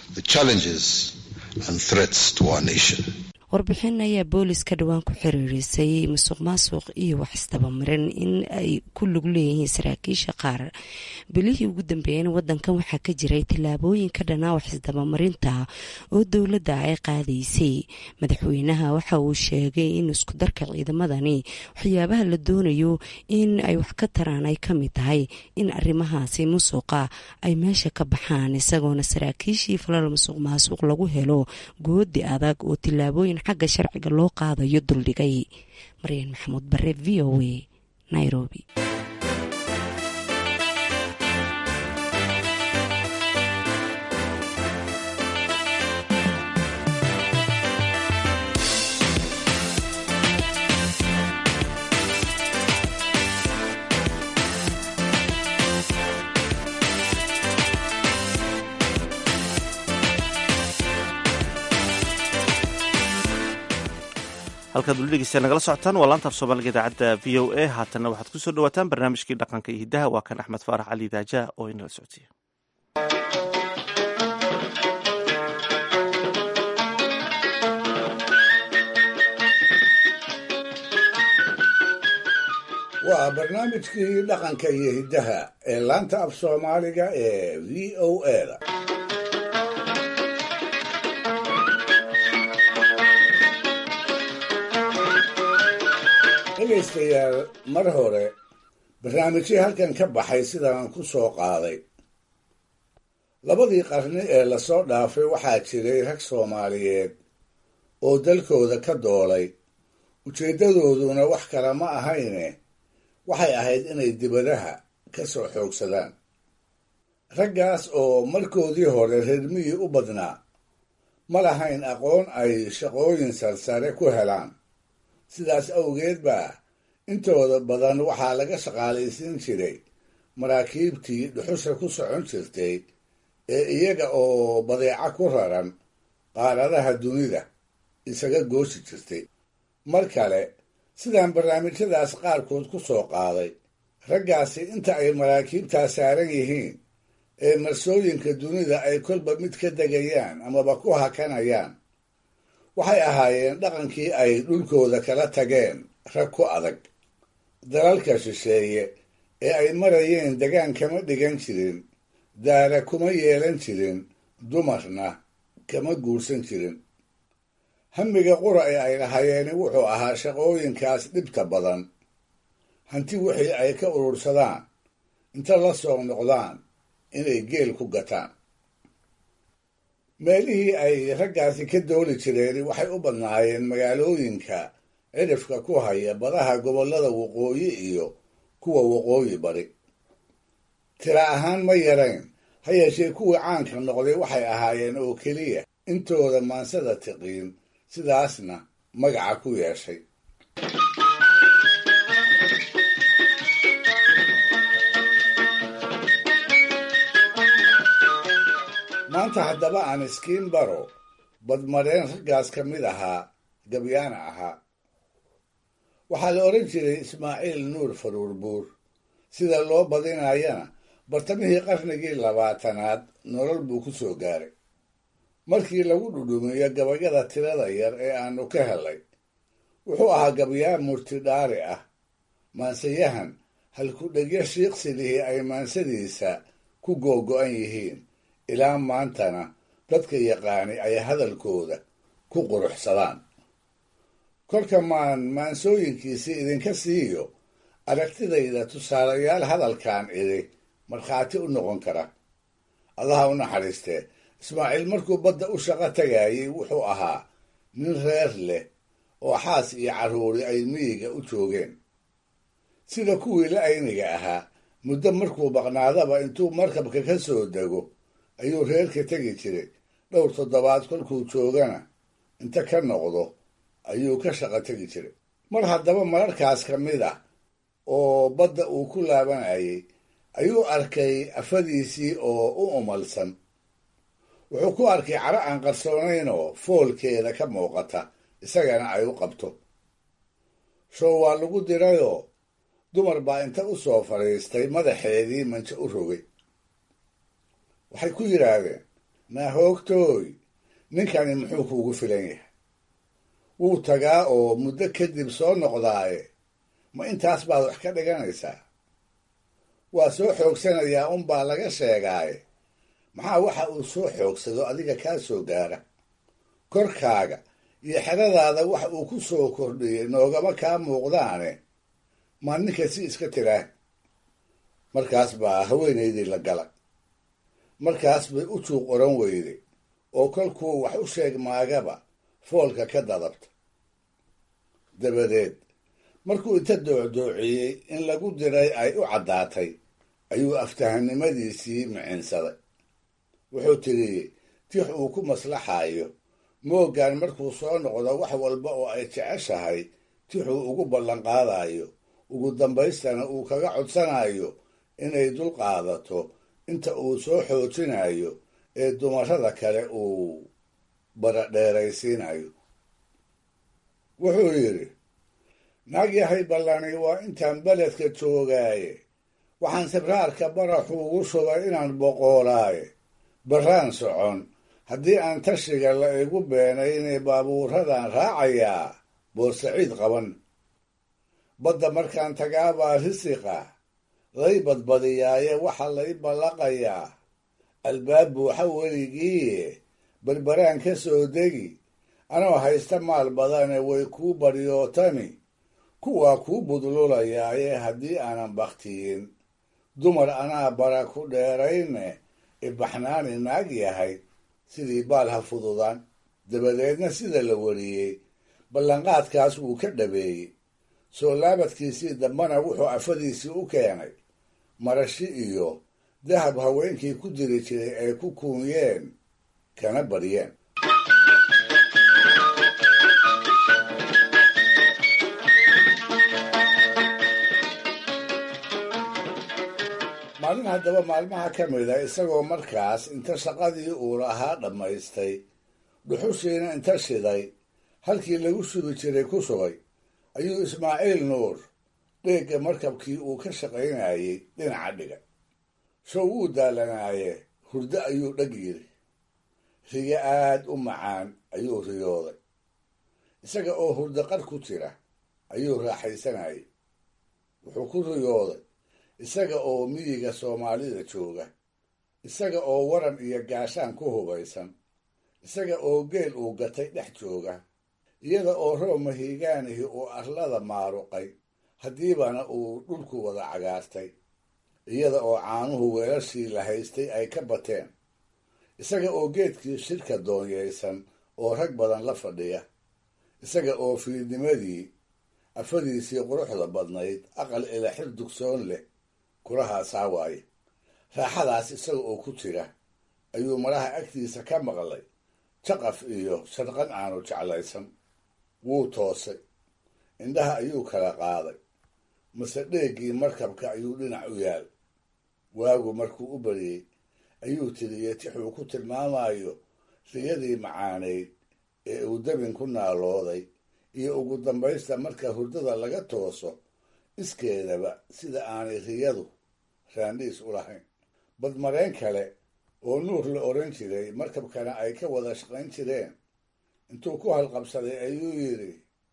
[SPEAKER 11] warbixin ayaa booliska dhowaan ku xiriirisay musuq maasuq iyo wax isdabamarin in ay ku lug leeyihiin saraakiisha qaar. bilihii ugu dambeeyeen wadankan waxaa ka jiray tallaabooyin ka dhanaa wax isdabamarinta oo dowladda ay qaadaysay. madaxweynaha waxa uu sheegay in isku darka ciidamadani waxyaabaha la doonayo in ay wax ka taraan ay ka mid tahay in arrimahaasi musuqa ay meesha ka baxaan, isagoona saraakiishii falal musuq maasuq lagu helo goodi adag oo tallaabooyin xagga sharciga loo qaadayo duldhigay. maryan maxamuud bare, v o a, nairobi.
[SPEAKER 2] halkaad weli dhegeystayaa nagala socotaan waa laanta af soomaaliga idaacadda v o a haatanna waxaad ku soo dhawaataan barnaamijkii dhaqanka iyo hiddaha waa kan axmed faarax cali daaja oo inala socodsiiya
[SPEAKER 4] waa barnaamijkii dhaqanka iyo hiddaha ee laanta af soomaaliga ee v o a-da dhegaystayaal mar hore barnaamijyii halkan ka baxay sidaan ku soo qaaday labadii qarni ee lasoo dhaafay waxaa jiray rag soomaaliyeed oo dalkooda ka doolay ujeeddadooduna wax kale ma ahayne waxay ahayd inay dibadaha ka soo xoogsadaan raggaas oo markoodii hore reer miyi u badnaa ma lahayn aqoon ay shaqooyin sarsare ku helaan sidaas awgeed baa intooda badan waxaa laga shaqaalaysiin jiray maraakiibtii dhuxusha ku socon jirtay ee iyaga oo badeeco ku raran qaaradaha dunida isaga goosi jirtay mar kale sidaan barnaamijyadaas qaarkood ku soo qaaday raggaasi inta ay maraakiibtaa saaran yihiin ee marsooyinka dunida ay kolba mid ka degayaan amaba ku hakanayaan waxay ahaayeen dhaqankii ay dhulkooda kala tageen rag ku adag dalalka shisheeye ee ay marayeen degaan kama dhigan jirin daara kuma yeelan jirin dumarna kama guursan jirin hamiga qura ee ay lahayeeni wuxuu ahaa shaqooyinkaas dhibta badan hanti wixii ay ka urursadaan inta la soo noqdaan inay geel ku gataan meelihii ay raggaasi ka dooli jireen waxay u badnaayeen magaalooyinka cidhifka ku haya badaha gobollada waqooyi iyo kuwa waqooyi bari tira ahaan ma yarayn ha yeeshee kuwii caanka noqday waxay ahaayeen oo keliya intooda maansada tiqiin sidaasna magaca ku yeeshay maanta haddaba aan iskiin baro badmareen raggaas ka mid ahaa gabyaana ahaa waxaa la odhan jiray ismaaciil nuur faruur buur sida loo badinayana bartamihii qarnigii 20aad nolol buu ku soo gaaray markii lagu dhudhumiyo gabayada tirada yar ee aanu ka helay wuxuu ahaa gabyaan murtidhaari ah maansayahan halku-dhegyo shiiqsilihii ay maansadiisa ku googo'an yihiin ilaa maantana dadka yaqaani ay hadalkooda ku quruxsadaan kolka maansooyinkiisii idinka siiyo aragtidayda tusaalayaal hadalkan idhi markhaati u noqon kara allaha u naxariistee ismaaciil markuu badda u shaqo tagayey wuxuu ahaa nin reer leh oo xaas iyo carruuri ay miyiga u joogeen sida kuwii la ayniga ahaa muddo markuu baqnaadaba intuu markabka ka soo dego ayuu reerka tegi jiray dhowr toddobaad kolkuu joogana inta ka noqdo ayuu ka shaqo tegi jiray mar haddaba mararkaas ka mid ah oo badda uu ku laabanayay ayuu arkay afadiisii oo u umalsan wuxuu ku arkay caro aan qarsoonaynoo foolkeeda ka muuqata isagana ay u qabto show waa lagu dirayoo dumar baa inta u soo fadhiistay madaxeedii manja u rogay waxay ku yidhaahdeen naahoogtooy ninkani muxuu kuugu filan yahay wuu tagaa oo muddo kadib soo noqdaaye ma intaas baad wax ka dhiganaysaa waa soo xoogsanayaa unbaa laga sheegaaye maxaa waxa uu soo xoogsado adiga kaa soo gaara korkaaga iyo xeradaada wax uu ku soo kordhiyey noogama kaa muuqdaane maa ninka si iska tiraa markaas baa haweenaydii la gala markaas bay u juuq oran weyday oo kolkuu wax u sheeg maagaba foolka ka dadabta dabadeed markuu inta doocdoociyey in lagu diray ay u caddaatay ayuu aftahannimadiisii micinsaday wuxuu tidhi tix uu ku maslaxaayo mooggan markuu soo noqdo wax walba oo ay jeceshahay tixuu ugu ballanqaadayo ugu dambaystana uu kaga codsanayo inay dul qaadato inta uu soo xoojinayo ee dumarrada kale uu baradheeraysiinayo wuxuu yidhi naag yahay ballani waa intaan beledka joogaaye waxaan sibraarka baraxu ugu shubay inaan boqoolaaye barraan socon haddii aan tashiga la igu beenaynay baabuuradan raacayaa boorsaciid qaban badda markaan tagaabaa risiqa lay badbadiyaaye waxaa lay ballaqayaa albaab buuxa weligiiye barbaraan ka soo degi anoo haysta maal badane way kuu baryootami kuwaa kuu budlulayaaye haddii aanan bakhtiyin dumar anaa bara ku dheerayne ibaxnaani naag yahay sidii baal ha fududaan dabadeedna sida la wariyey ballanqaadkaas wuu ka dhabeeyey soo laabadkiisii dambana wuxuu afadiisii u keenay marashi iyo dahab haweenkii ku diri jiray ay ku kuunyeen kana baryeen maalin haddaba maalmaha ka mida isagoo markaas inta shaqadii uu lahaa dhammaystay dhuxushiina inta shiday halkii lagu sugi jiray ku shubay ayuu ismaaciil nuur dheegga markabkii uu ka shaqaynayey dhinaca dhiga show wuu daalanaaye hurdo ayuu dheg yiri riyo aad u macaan ayuu riyooday isaga oo hurdo qar ku jira ayuu raaxaysanayay wuxuu ku riyooday isaga oo miyiga soomaalida jooga isaga oo waran iyo gaashaan ku hubaysan isaga oo geel uu gatay dhex jooga iyada oo roob mahiigaanihii uu arlada maaruqay haddiibana uu dhulku wada cagaartay iyada oo caanuhu weelashii la haystay ay ka bateen isaga oo geedkii shirka doonyaysan oo rag badan la fadhiya isaga oo fiidnimadii afadiisii quruxda badnayd aqal ilaxir dugsoon leh kulahaasaa waaye raaxadaas isaga oo ku jira ayuu maraha agtiisa ka maqlay jaqaf iyo sharqan aanu jeclaysan wuu toosay indhaha ayuu kala qaaday mase dheeggii markabka ayuu dhinac u yaal waagu markuu u baryey ayuu tiriyey tixuu ku tilmaamayo riyadii macaanayd ee uu dabin ku naalooday iyo ugu dambaysta marka hurdada laga tooso iskeedaba sida aanay riyadu raandhiis u lahayn badmareen kale oo nuur la odhan jiray markabkana ay ka wada shaqayn jireen intuu ku halqabsaday ayuu yidhi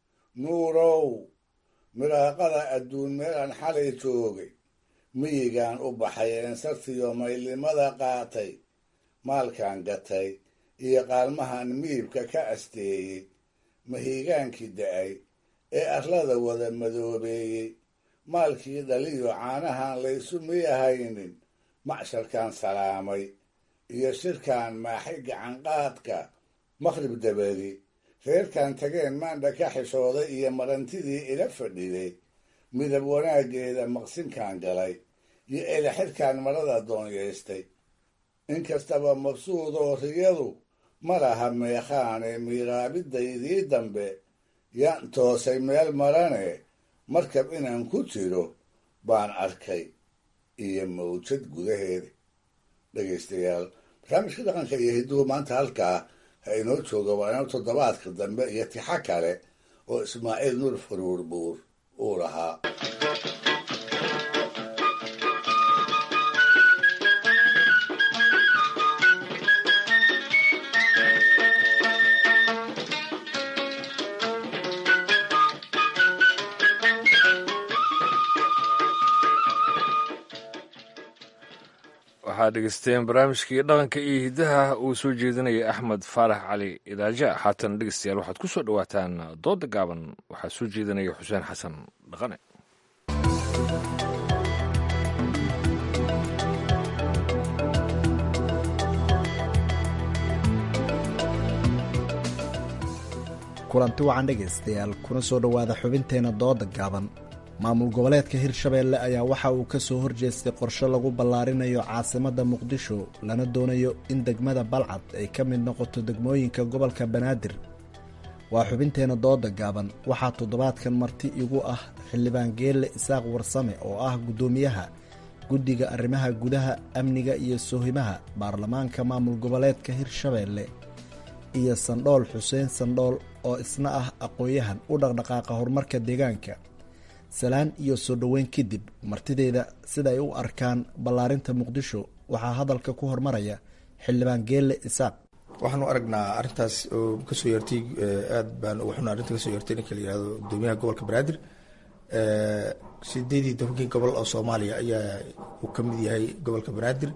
[SPEAKER 4] nuurow miraaqada adduun meelaan xalay joogay miyigaan u baxay eensartiyo maylnimada qaatay maalkan gatay iyo qaalmahan miibka ka asteeyey mahiigaankii da-ay ee arlada wada madoobeeyey maalkii dhaliyo caanahan laysu miyahaynin macsharkan salaamay iyo shirkan maaxay gacanqaadka maqrib dabadi reerkan tageen maandha ka xishooday iyo marantidii ila fadhiday midab wanaaggeeda maqsinkan galay iyo elexirkan marada doonyaystay inkastaba mabsuudoo riyadu ma laha meekhaane miiraabidaydii dambe yaan toosay meel marane markab inaan ku jiro baan arkay iyo mawjad gudaheeda dhegaystayaal barnaamijka dhaqanka iyo hidduhu maanta halkaa ha inoo jooga waa inoo toddobaadka dambe iyo tixa kale oo ismaaciil nuur faruur buur uu lahaa
[SPEAKER 1] waxaad dhegeysteen barnaamijkii dhaqanka iyo hiddaha uu soo jeedinayay axmed faarax cali idaaja haatan dhegeystayaal waxaad ku soo dhowaataan dooda gaaban waxaa soo jeedinaya xuseen xasan dhaqane
[SPEAKER 13] kulanti wacan dhegaystayaal kuna soo dhowaada xubinteenna dooda gaaban maamul goboleedka hirshabeelle ayaa waxa uu ka soo horjeestay qorshe lagu ballaarinayo caasimadda muqdisho lana doonayo in degmada balcad ay ka mid noqoto degmooyinka gobolka banaadir waa xubinteenna dooda gaaban waxaa toddobaadkan marti igu ah xildhibaan geelle isaaq warsame oo ah guddoomiyaha guddiga arrimaha gudaha amniga iyo soohimaha baarlamaanka maamul goboleedka hirshabeelle iyo sandhool xuseen sandhool oo isna ah aqoon-yahan u dhaqdhaqaaqa horumarka deegaanka. salaan iyo soo dhoweyn kadib martideeda sida ay u arkaan ballaarinta muqdisho waxaa hadalka ku hormaraya xildhibaan geelle isaaq.
[SPEAKER 14] waxaanu aragnaa arrintaas oo kasoo yeertay aad baan waxaanu arrinta kasoo yeertay ninka la yihahdo gudoomiyaha gobolka banaadir 8 gobol oo Soomaaliya ayaa uu ka mid yahay gobolka banaadir.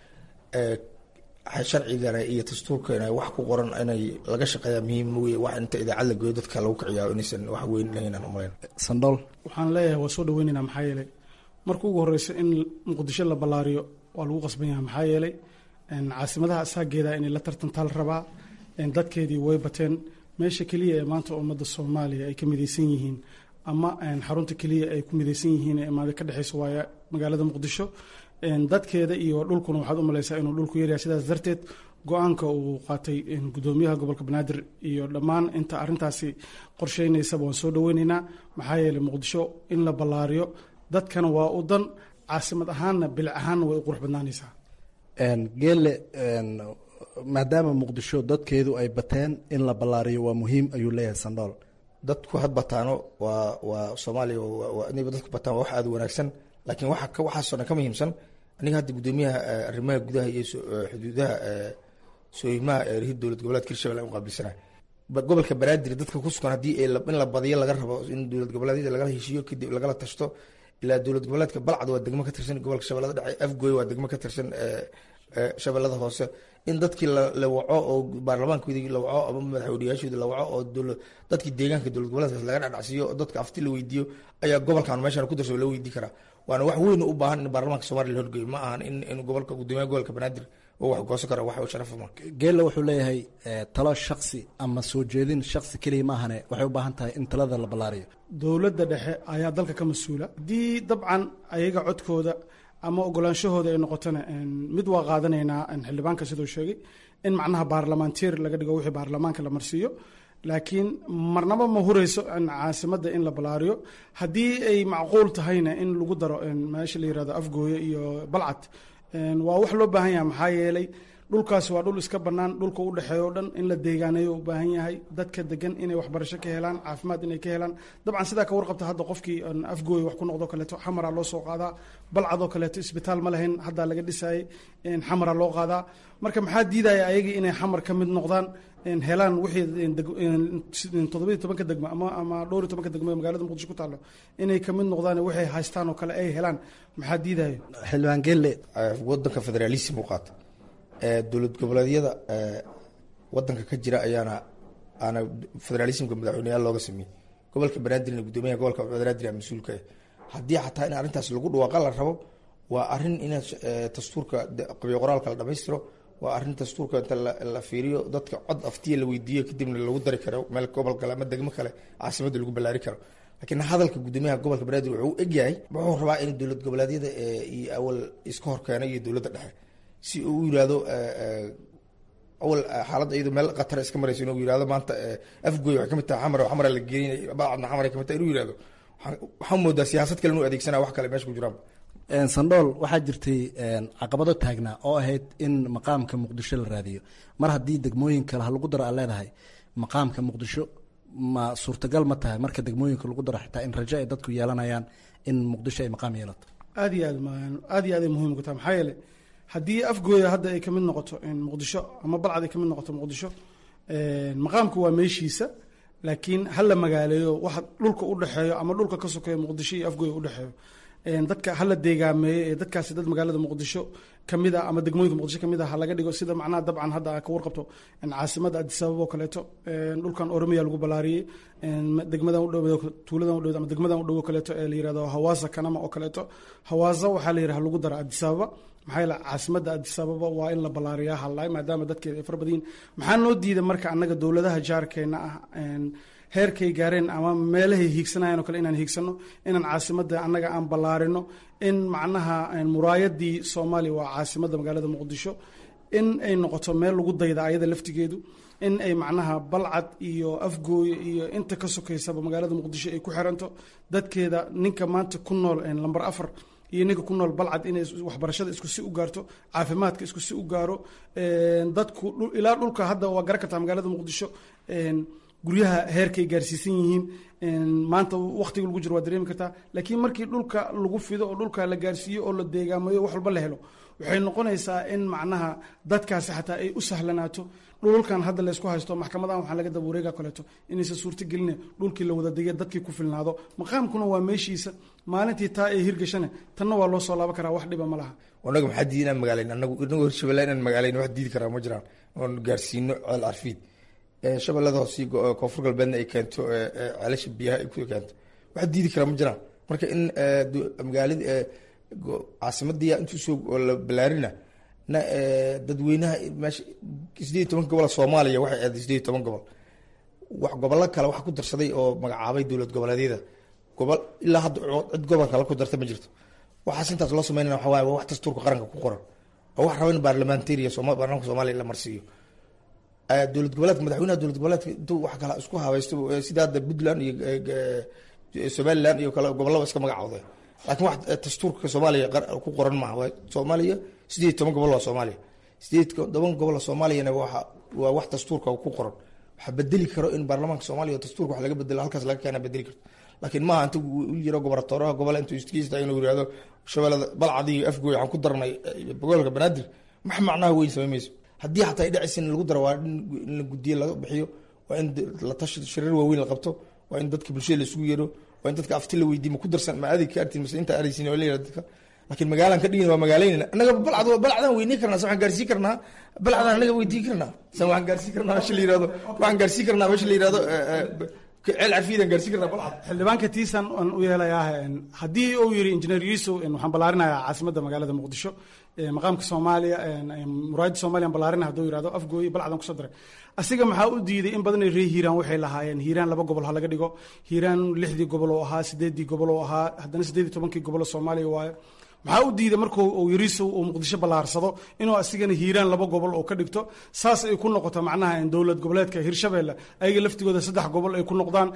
[SPEAKER 14] sharcigana iyo dastuurkana wax ku qoran inay laga shaqeeyaa muhiim weeye. wax inta idaacad la geeyo dadka lagu kiciyaa inaysan wax weyn lahayn aan umaleyn.
[SPEAKER 13] Sandhool
[SPEAKER 15] waxaan leeyahay waa soo dhaweynaynaa maxaa yeelay markii ugu horeysa in muqdisho la ballaariyo waa lagu qasban yahay maxaa yeelay caasimadaha asaageeda inay la tartantaal rabaa dadkeedii way bateen. meesha keliya ee maanta ummadda Soomaaliya ay ka midaysan yihiin ama xarunta keliya ay ku midaysan yihiin ee maada ka dhexeyso waaya magaalada muqdisho. dadkeeda iyo dhulkuna waxaad u malaysaa inuu dhulku yaryahay. sidaas darteed go-aanka uu qaatay gudoomiyaha gobolka banaadir iyo dhammaan inta arrintaasi qorsheynaysaba waan soo dhaweynaynaa maxaa yeelay muqdisho in la ballaariyo dadkana waa u dan, caasimad ahaanna bilic ahaanna way u qurux badnaanaysaa.
[SPEAKER 13] geelle maadaama muqdisho dadkeedu ay bateen in la ballaariyo waa muhiim ayuu leeyahay Sandhool.
[SPEAKER 14] dadku had bataano waa Soomaaliya inay dadku bataan waa wax aad u wanaagsan, laakiin waxaasoo dhan ka muhiimsan aniga hadda gudoomiyaha arrimaha gudaha iyo xuduudaha sooyimaha ee dowlad goboleedka Hirshabelle u qaabilsanaa gobolka banaadir dadka ku sugan haddii in la badiyo laga rabo in dowlad goboleedyada lagala heshiiyo kadib lagala tashto. ilaa dowlad goboleedka Balcad waa degmo ka tirsan gobolka Shabeellada Dhexe, Afgoy waa degmo ka tirsan Shabeellada Hoose. in dadkii la waco oo baarlamaankoodii la waco ama madaxweynayaashoodii la waco oo dadkii deegaanka dowlad goboleedkaas laga dhacsiiyo oo dadka afti la weydiiyo ayaa gobolkan meeshan ku darso la weydii karaa. waana wax weyn u baahan in baarlamaanka Soomaaliya la horgeeyo, ma ahan in gobolka gudoomiyaha gobolka banaadir oo wax goosan kara wax sharaf ma.
[SPEAKER 13] geelle wuxuu leeyahay talo shakhsi ama soo jeedin shakhsi kaliya ma ahane waxay u baahan tahay in talada la ballaariyo.
[SPEAKER 15] dowladda dhexe ayaa dalka ka mas-uula. haddii dabcan ayaga codkooda ama ogolaanshahooda ay noqotona mid waa qaadanaynaa xildhibaanka siduu sheegay in macnaha baarlamaanteer laga dhigo wixii baarlamaanka la marsiiyo, laakiin marnaba ma hurayso caasimadda in la ballaariyo. haddii ay macquul tahayna in lagu daro meesha la yirahdo Afgooye iyo Balcad waa wax loo baahan yahay maxaa yeelay dhulkaas waa dhul iska bannaan, dhulka u dhexeeyo o dhan in la deegaaneeyo u baahan yahay. dadka degan inay waxbarasho ka helaan, caafimaad inay ka helaan. dabcan sidaa ka warqabta hadda qofkii Afgooy wax ku noqdo kaleeto xamara loo soo qaadaa. Balcadoo kaleeto isbitaal ma lahayn, haddaa laga dhisayay xamara loo qaadaa. marka maxaa diidaya ayagii inay xamar ka mid noqdaan, helaan wixii 17 degmo ama 12 degmo ee magaalada Muqdisho ku taalo inay ka mid noqdaan waxay haystaan oo kale ay helaan. maxaa diidayo
[SPEAKER 13] xildhibaan geelle
[SPEAKER 14] wadanka federalism u qaata dowlad goboleedyada wadanka ka jira aana federalismka madaxweynayaal looga sameeyey. gobolka banaadir gudoomiyaha gobolka banaadir mas-uulka haddii xataa in arrintaas lagu dhawaaqa la rabo waa arrin in dastuurka qabiil qoraalka la dhamaystiro. waa arrin dastuurka inta la fiiriyo dadka cod aftiya la weydiiyo kadibna lagu dari karo meel gobol kale ama degmo kale caasimadda lagu ballaari karo. laakiin hadalka gudoomiyaha gobolka banaadir wuxuu u egyahay wuxuu rabaa in dowlad goboleedyada iyo awal iska horkeena iyo dowladda dhexe si uu yiraahdo awal xaaladda iyadoo meel qatar iska marayso inuu yiraahdo maanta Afgooy waxay ka mid tahay xamar la geeyay Balcadna xamar ay ka mid tahay inuu yiraahdo. waxaan moodaa siyaasad kale inuu adeegsanaa wax kale meesha ku jiraan.
[SPEAKER 13] Sandhool waxaa jirtay caqabado taagnaa oo ahayd in maqaamka muqdisho la raadiyo. mar haddii degmooyin kale lagu daro aad leedahay maqaamka muqdisho ma suurtagal ma tahay marka degmooyinka lagu daro xitaa in rajo ay dadku yeelanayaan in muqdisho ay maqaam yeelato?
[SPEAKER 15] aad iyo aad ay muhiim u tahay maxaa yeelay haddii Afgooya hadda ay ka mid noqoto muqdisho ama Balcad ay ka mid noqoto muqdisho maqaamku waa meeshiisa, laakiin hal la magaaleeyo waxa dhulka u dhaxeeyo ama dhulka ka sokeeyo muqdisho iyo Afgooy u dhaxeeyo dadka hala deegaameeyo ee dadkaasi dad magaalada muqdisho kamid ah ama degmooyinka muqdisho kamid ah laga dhigo sida macnaha dabcan hadda ka warqabto caasimada Addis Ababa oo kaleeto dhulkan Oromiya lagu balaariyay degmadan u dhow tuuladan u dhow ama degmadan u dhow kaleeto ee la yiraahdo Hawaasa Kanama oo kaleeto. Hawaasa waxaa la yiraahdaa lagu daro Addis Ababa maxaa yeelay caasimada Addis Ababa waa in la balaariyaa halay maadaama dadkeeda ay farbadiin. maxaa noo diiday marka annaga dowladaha jaarkeena ah heerkay gaareen ama meelahay hiigsanayeen oo kale inaan hiigsano inaan caasimadda annaga aan ballaarino in macnaha muraayadii Soomaaliya waa caasimadda magaalada Muqdisho in ay noqoto meel lagu dayda ayada laftigeedu in ay macnaha Balcad iyo Afgooy iyo inta ka sokeysaba magaalada Muqdisho ay ku xiranto dadkeeda ninka maanta ku nool lambar 4 iyo ninka ku nool balcad inay waxbarashada isku si u gaarto, caafimaadka isku si u gaaro, dadku ilaa dhulka hadda waa garan kartaa magaalada muqdisho guryaha heerkay gaarsiisan yihiin maanta waqtiga lagu jiro waa dareemi kartaa. laakiin markii dhulka lagu fido oo dhulka la gaarsiiyo oo la deegaamayo wax walba la helo, waxay noqonaysaa in macnaha dadkaasi xataa ay u sahlanaato. dhulkan hadda laysku haysto maxkamadahan waxaa laga daba wareega kaleeto inaysan suurto gelina dhulkii la wada degay dadkii ku filnaado. maqaamkuna waa meeshiisa, maalintii taa ay hirgashane tanna waa loo soo laaban karaa, wax dhiba ma laha.
[SPEAKER 14] anaga maxaa diidi inaan magaalayn, anagu Hirshabelle inaan magaalayn wax diidi karaa ma jiraan, oon gaarsiino ceel carfiid shabeellada hoose koonfur galbeedna ay keento ceelasha biyaha ay ku keento, wax diidi karaa ma jiraan. marka in magaalada caasimadii intuu soo la balaarina dadweynaha meesha 18 gobol Soomaaliya waxay aad 18 gobol wax gobollo kale wax ku darsaday oo magacaabay dawlad goboleedyada gobol ilaa hadda cid gobol kale ku dartay ma jirto. waxaas intaas loo sameeyay waxa waaye wax dastuurka qaranka ku qoran oo wax rabeen baarlamantariya baarlamaanka Soomaaliya la marsiiyo dawlad goboleedka madaxweynaha dawlad goboleedka intuu wax kale isku habaysto sida Puntland iyo Somaliland iyo kala gobolada iska magacawday, laakiin wax dastuurka Soomaaliya ku qoran ma aha. Soomaaliya 18 gobol waa Soomaaliya, 18 gobol Soomaaliyana waa wax dastuurka ku qoran. waxa bedeli karo in baarlamaanka Soomaaliya dastuurka wax laga bedelo, halkaas laga keenaa bedeli karto. laakiin ma inta uu yiro gobernatooraha gobol intuu istigiista inuu yiraahdo Shabeellada Balcad iyo Afgooy waxaan ku darnay gobolka Banaadir, ma macnaha weyn sameeyay. haddii xataa dhacaysan lagu daro waa in la gudiyo laga bixiyo, waa in la tashi shirar waaweyn la qabto, waa in dadka bulshada la isugu yeero, waa in dadka afti la weydiimo ku darsan ma aadi ka artiin mise inta araysin oo leeyahay dadka. laakiin magaalan ka dhigin waa magaaleynina anaga balcad weyni karnaa, waxaan gaarsiin karnaa balcad anaga weydiin karnaa, waxaan gaarsiin karnaa meesha la yiraahdo, waxaan gaarsiin karnaa meesha la yiraahdo ceel carfiidan gaarsiin karnaa balcad.
[SPEAKER 15] xildhibaanka tiisan aan u yeelayaa haddii uu yiri injineer Yuusuf waxaan balaarinayaa caasimadda magaalada Muqdisho maqaamka Soomaaliya muraayada Soomaaliya balaarinaa hadduu yiraahdo Afgooy balcadan ku soo diray, asiga maxaa u diiday in badan reer Hiiraan waxay lahaayeen Hiiraan 2 gobol ha laga dhigo, Hiiraan 6 gobol oo ahaa 8 gobol oo ahaa haddana 18 gobol oo Soomaaliya waaye. maxaa u diiday markuu uu yiriiso uu Muqdisho balaarsado inuu asigana Hiiraan 2 gobol oo ka dhigto, saas ay ku noqoto macnaha in dawlad goboleedka Hirshabelle ayaga laftigooda 3 gobol ay ku noqdaan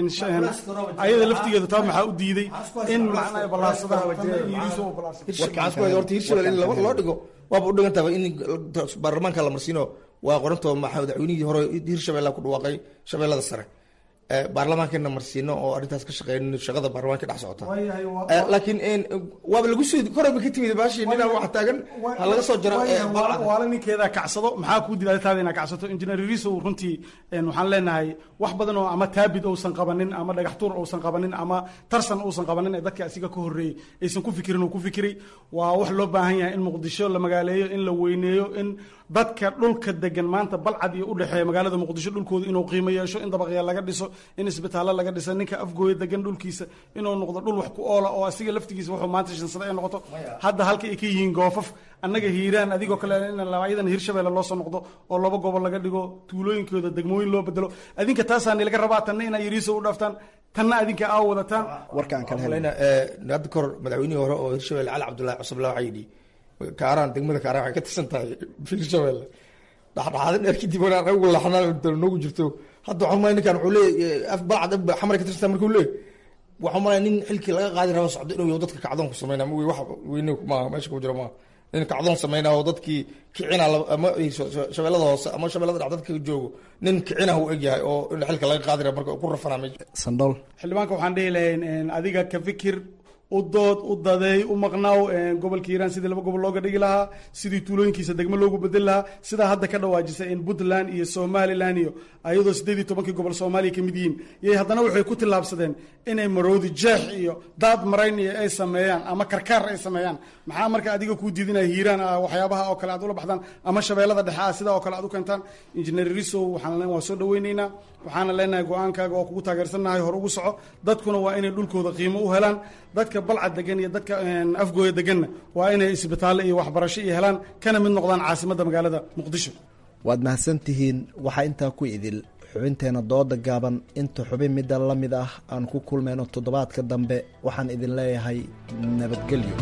[SPEAKER 15] ayada laftigeeda taa maxaa u diiday in macnaha balaarsada yiriiso oo balaarsado
[SPEAKER 14] warkaas ku horta Hirshabelle in loo dhigo waaba u dhigantaa in baarlamaanka la marsiino. waa qoranto madaxweynihii hore Hirshabelle ku dhawaaqay Shabeellada Sare baarlamaankeena marsiino oo arintaas ka shaqeynay shaqada baarlamaanka dhex socota. laakiin waaba lagu soo koraba ka timid baashii ninaa wax taagan ha laga soo jaro
[SPEAKER 15] wala ninkeeda kacsado maxaa ku diiday taadina kacsato injineer Riiso runtii waxaan leenahay wax badan oo ama taabid uusan qabanin ama dhagax tuur uusan qabanin ama tarsan uusan qabanin ee dadka asiga ka horeeyay aysan ku fikirin oo ku fikiray. waa wax loo baahan yahay in Muqdisho la magaaleeyo, in la weyneeyo, in dadka dhulka degan maanta balcad iyo u dhaxeeya magaalada Muqdisho dhulkooda inuu qiimo yeesho, in dabaqya laga dhiso, in isbitaalo laga dhiso, ninka Afgooy degan dhulkiisa inuu noqdo dhul wax ku oola oo asiga laftigiisa wuxuu maanta shansada ay noqoto. hadda halka ay ka yihiin goofaf annaga Hiiraan adigoo kale in labaaydan Hirshabelle loo soo noqdo oo 2 gobol laga dhigo, tuulooyinkooda degmooyin loo bedelo. adinka taasaan laga rabaa tan inay Yiriiso u dhaaftaan, tanna adinka aa wadataan.
[SPEAKER 13] warkaan kala
[SPEAKER 14] helnaa hadda kor madaxweynihii hore oo Hirshabelle Cali Cabdullaahi Cusubla waxay yidhi kaaraan degmada kaaraan waxay ka tirsan tahay Hirshabelle dhaxdhaxadan erkii bana ugu laxnaan noogu jirto. hadda waxaan maray ninkan wuxuu leeyahay balcad xamar ka tirsan markuu leeyahay waxaan maray nin xilkii laga qaadi rabo socdo inuu dadka kacdoon ku sameeyna wax weyne ma meesha ku jiro ma in kacdoon sameeyna oo dadkii kicina ama Shabeellada hoose ama Shabeellada dhac dadka joogo nin kicina uu egyahay oo in xilka laga qaadi rabo marka ku rafanaa meesha.
[SPEAKER 13] Sandol
[SPEAKER 15] xildhibaanka waxaan dheelayn adiga ka fikir u dood u daday u maqnaaw gobolka Hiiraan sidii 2 gobol looga dhigi lahaa, sidii tuulooyinkiisa degmo loogu bedel lahaa, sida hadda ka dhawaajisay in Puntland iyo Somaliland iyo ayadoo 18 gobol Soomaaliya ka mid yihiin yay haddana waxay ku tilaabsadeen inay maroodi jeex iyo daad marayn iyo ay sameeyaan ama karkaar ay sameeyaan. maxaa marka adiga ku diidinaya Hiiraan waxyaabaha oo kale aad ula baxdaan ama Shabeellada Dhexe sida oo kale aad u keentaan? injineer Riiso waxaan leenahay waa soo dhaweynaynaa, waxaana leenahay go'aankaaga oo kugu taageersanahay hor ugu soco. dadkuna waa inay dhulkooda qiimo u helaan, dadka balcad degan iyo dadka Afgooy deganna waa inay isbitaalo iyo waxbarasho iyo helaan, kana mid noqdaan caasimadda magaalada Muqdisho.
[SPEAKER 13] waad mahadsantihiin. waxaa intaa ku idil xubinteena dooda gaaban. inta xubin midda la mid ah aan ku kulmayno toddobaadka dambe waxaan idin leeyahay nabadgelyo.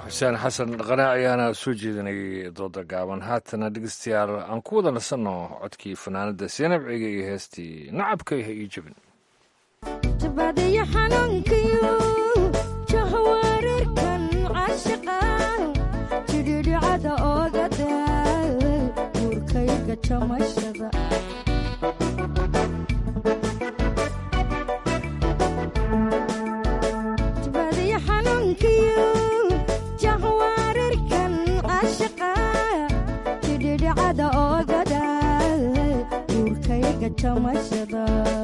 [SPEAKER 1] xuseen xasan dhaqane ayaana soo jeedinayay dooda gaaban. haatana dhegeystayaal aan ku wada nasanno codkii fanaanada seenab ciga iyo heestii nacabkay ha ii jabin.
[SPEAKER 16] jabadiyo xanuunkiyo jahwareerkan caashiqa jidhidhicada oogada uurkayga jamashada jabadiyo xanuunkiyo jahwareerkan caashiqa jidhidhicada oogada uurkayga jamashada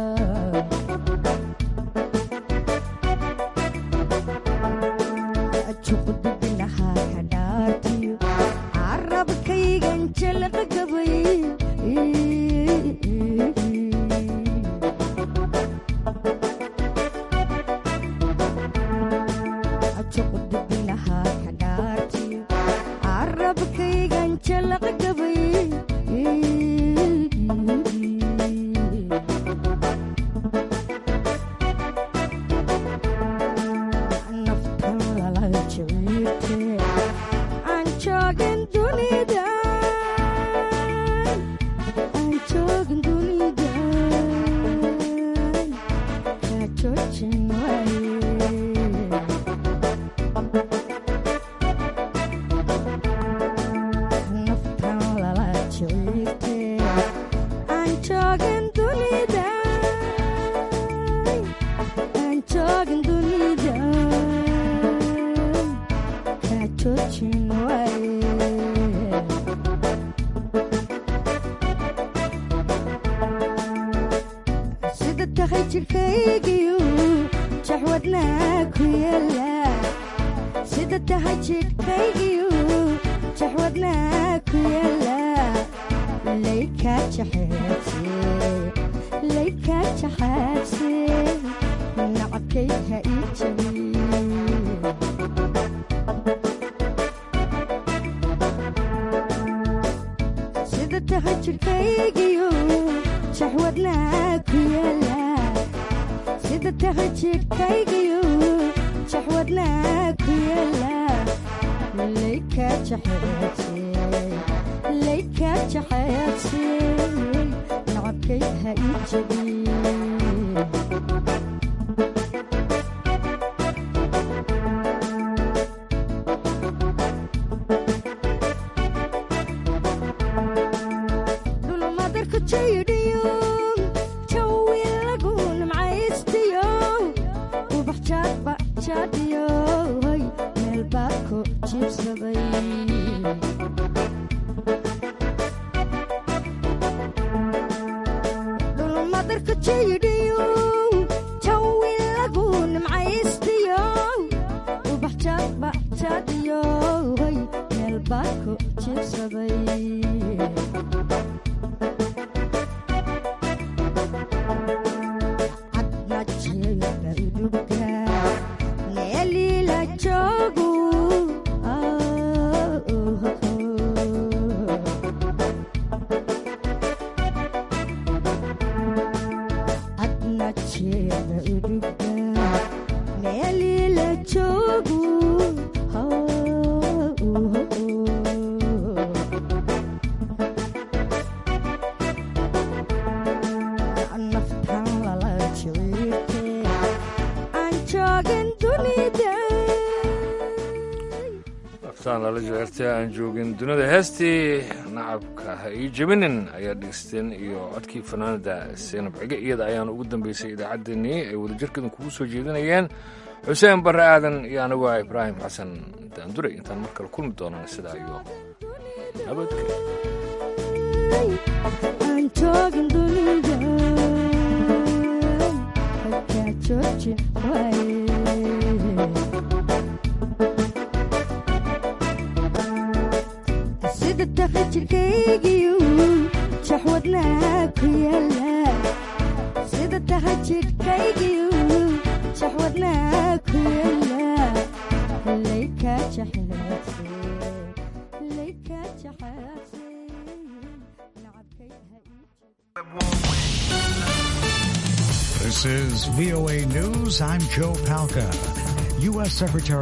[SPEAKER 1] lala jeertay aan joogin dunida heestii nacabka ha ii jabinin ayaa dhegeysteen iyo codkii fanaanada seenab cige. iyada ayaan ugu dambeysay idaacaddeenii ay wadajirkeedan kugu soo jeedinayeen xuseen barre aadan iyo anigu ah ibraahim xasan daanduray. intaan mar kale kulmi doonana sidaa iyo
[SPEAKER 16] jirkaygiyu jaxwadnaa ku yaala sida tahay jirkaygiyu jaxwadnaa ku yaala layka jaxaadse
[SPEAKER 17] This is VOA News. I'm Joe Palca. U.S. Secretary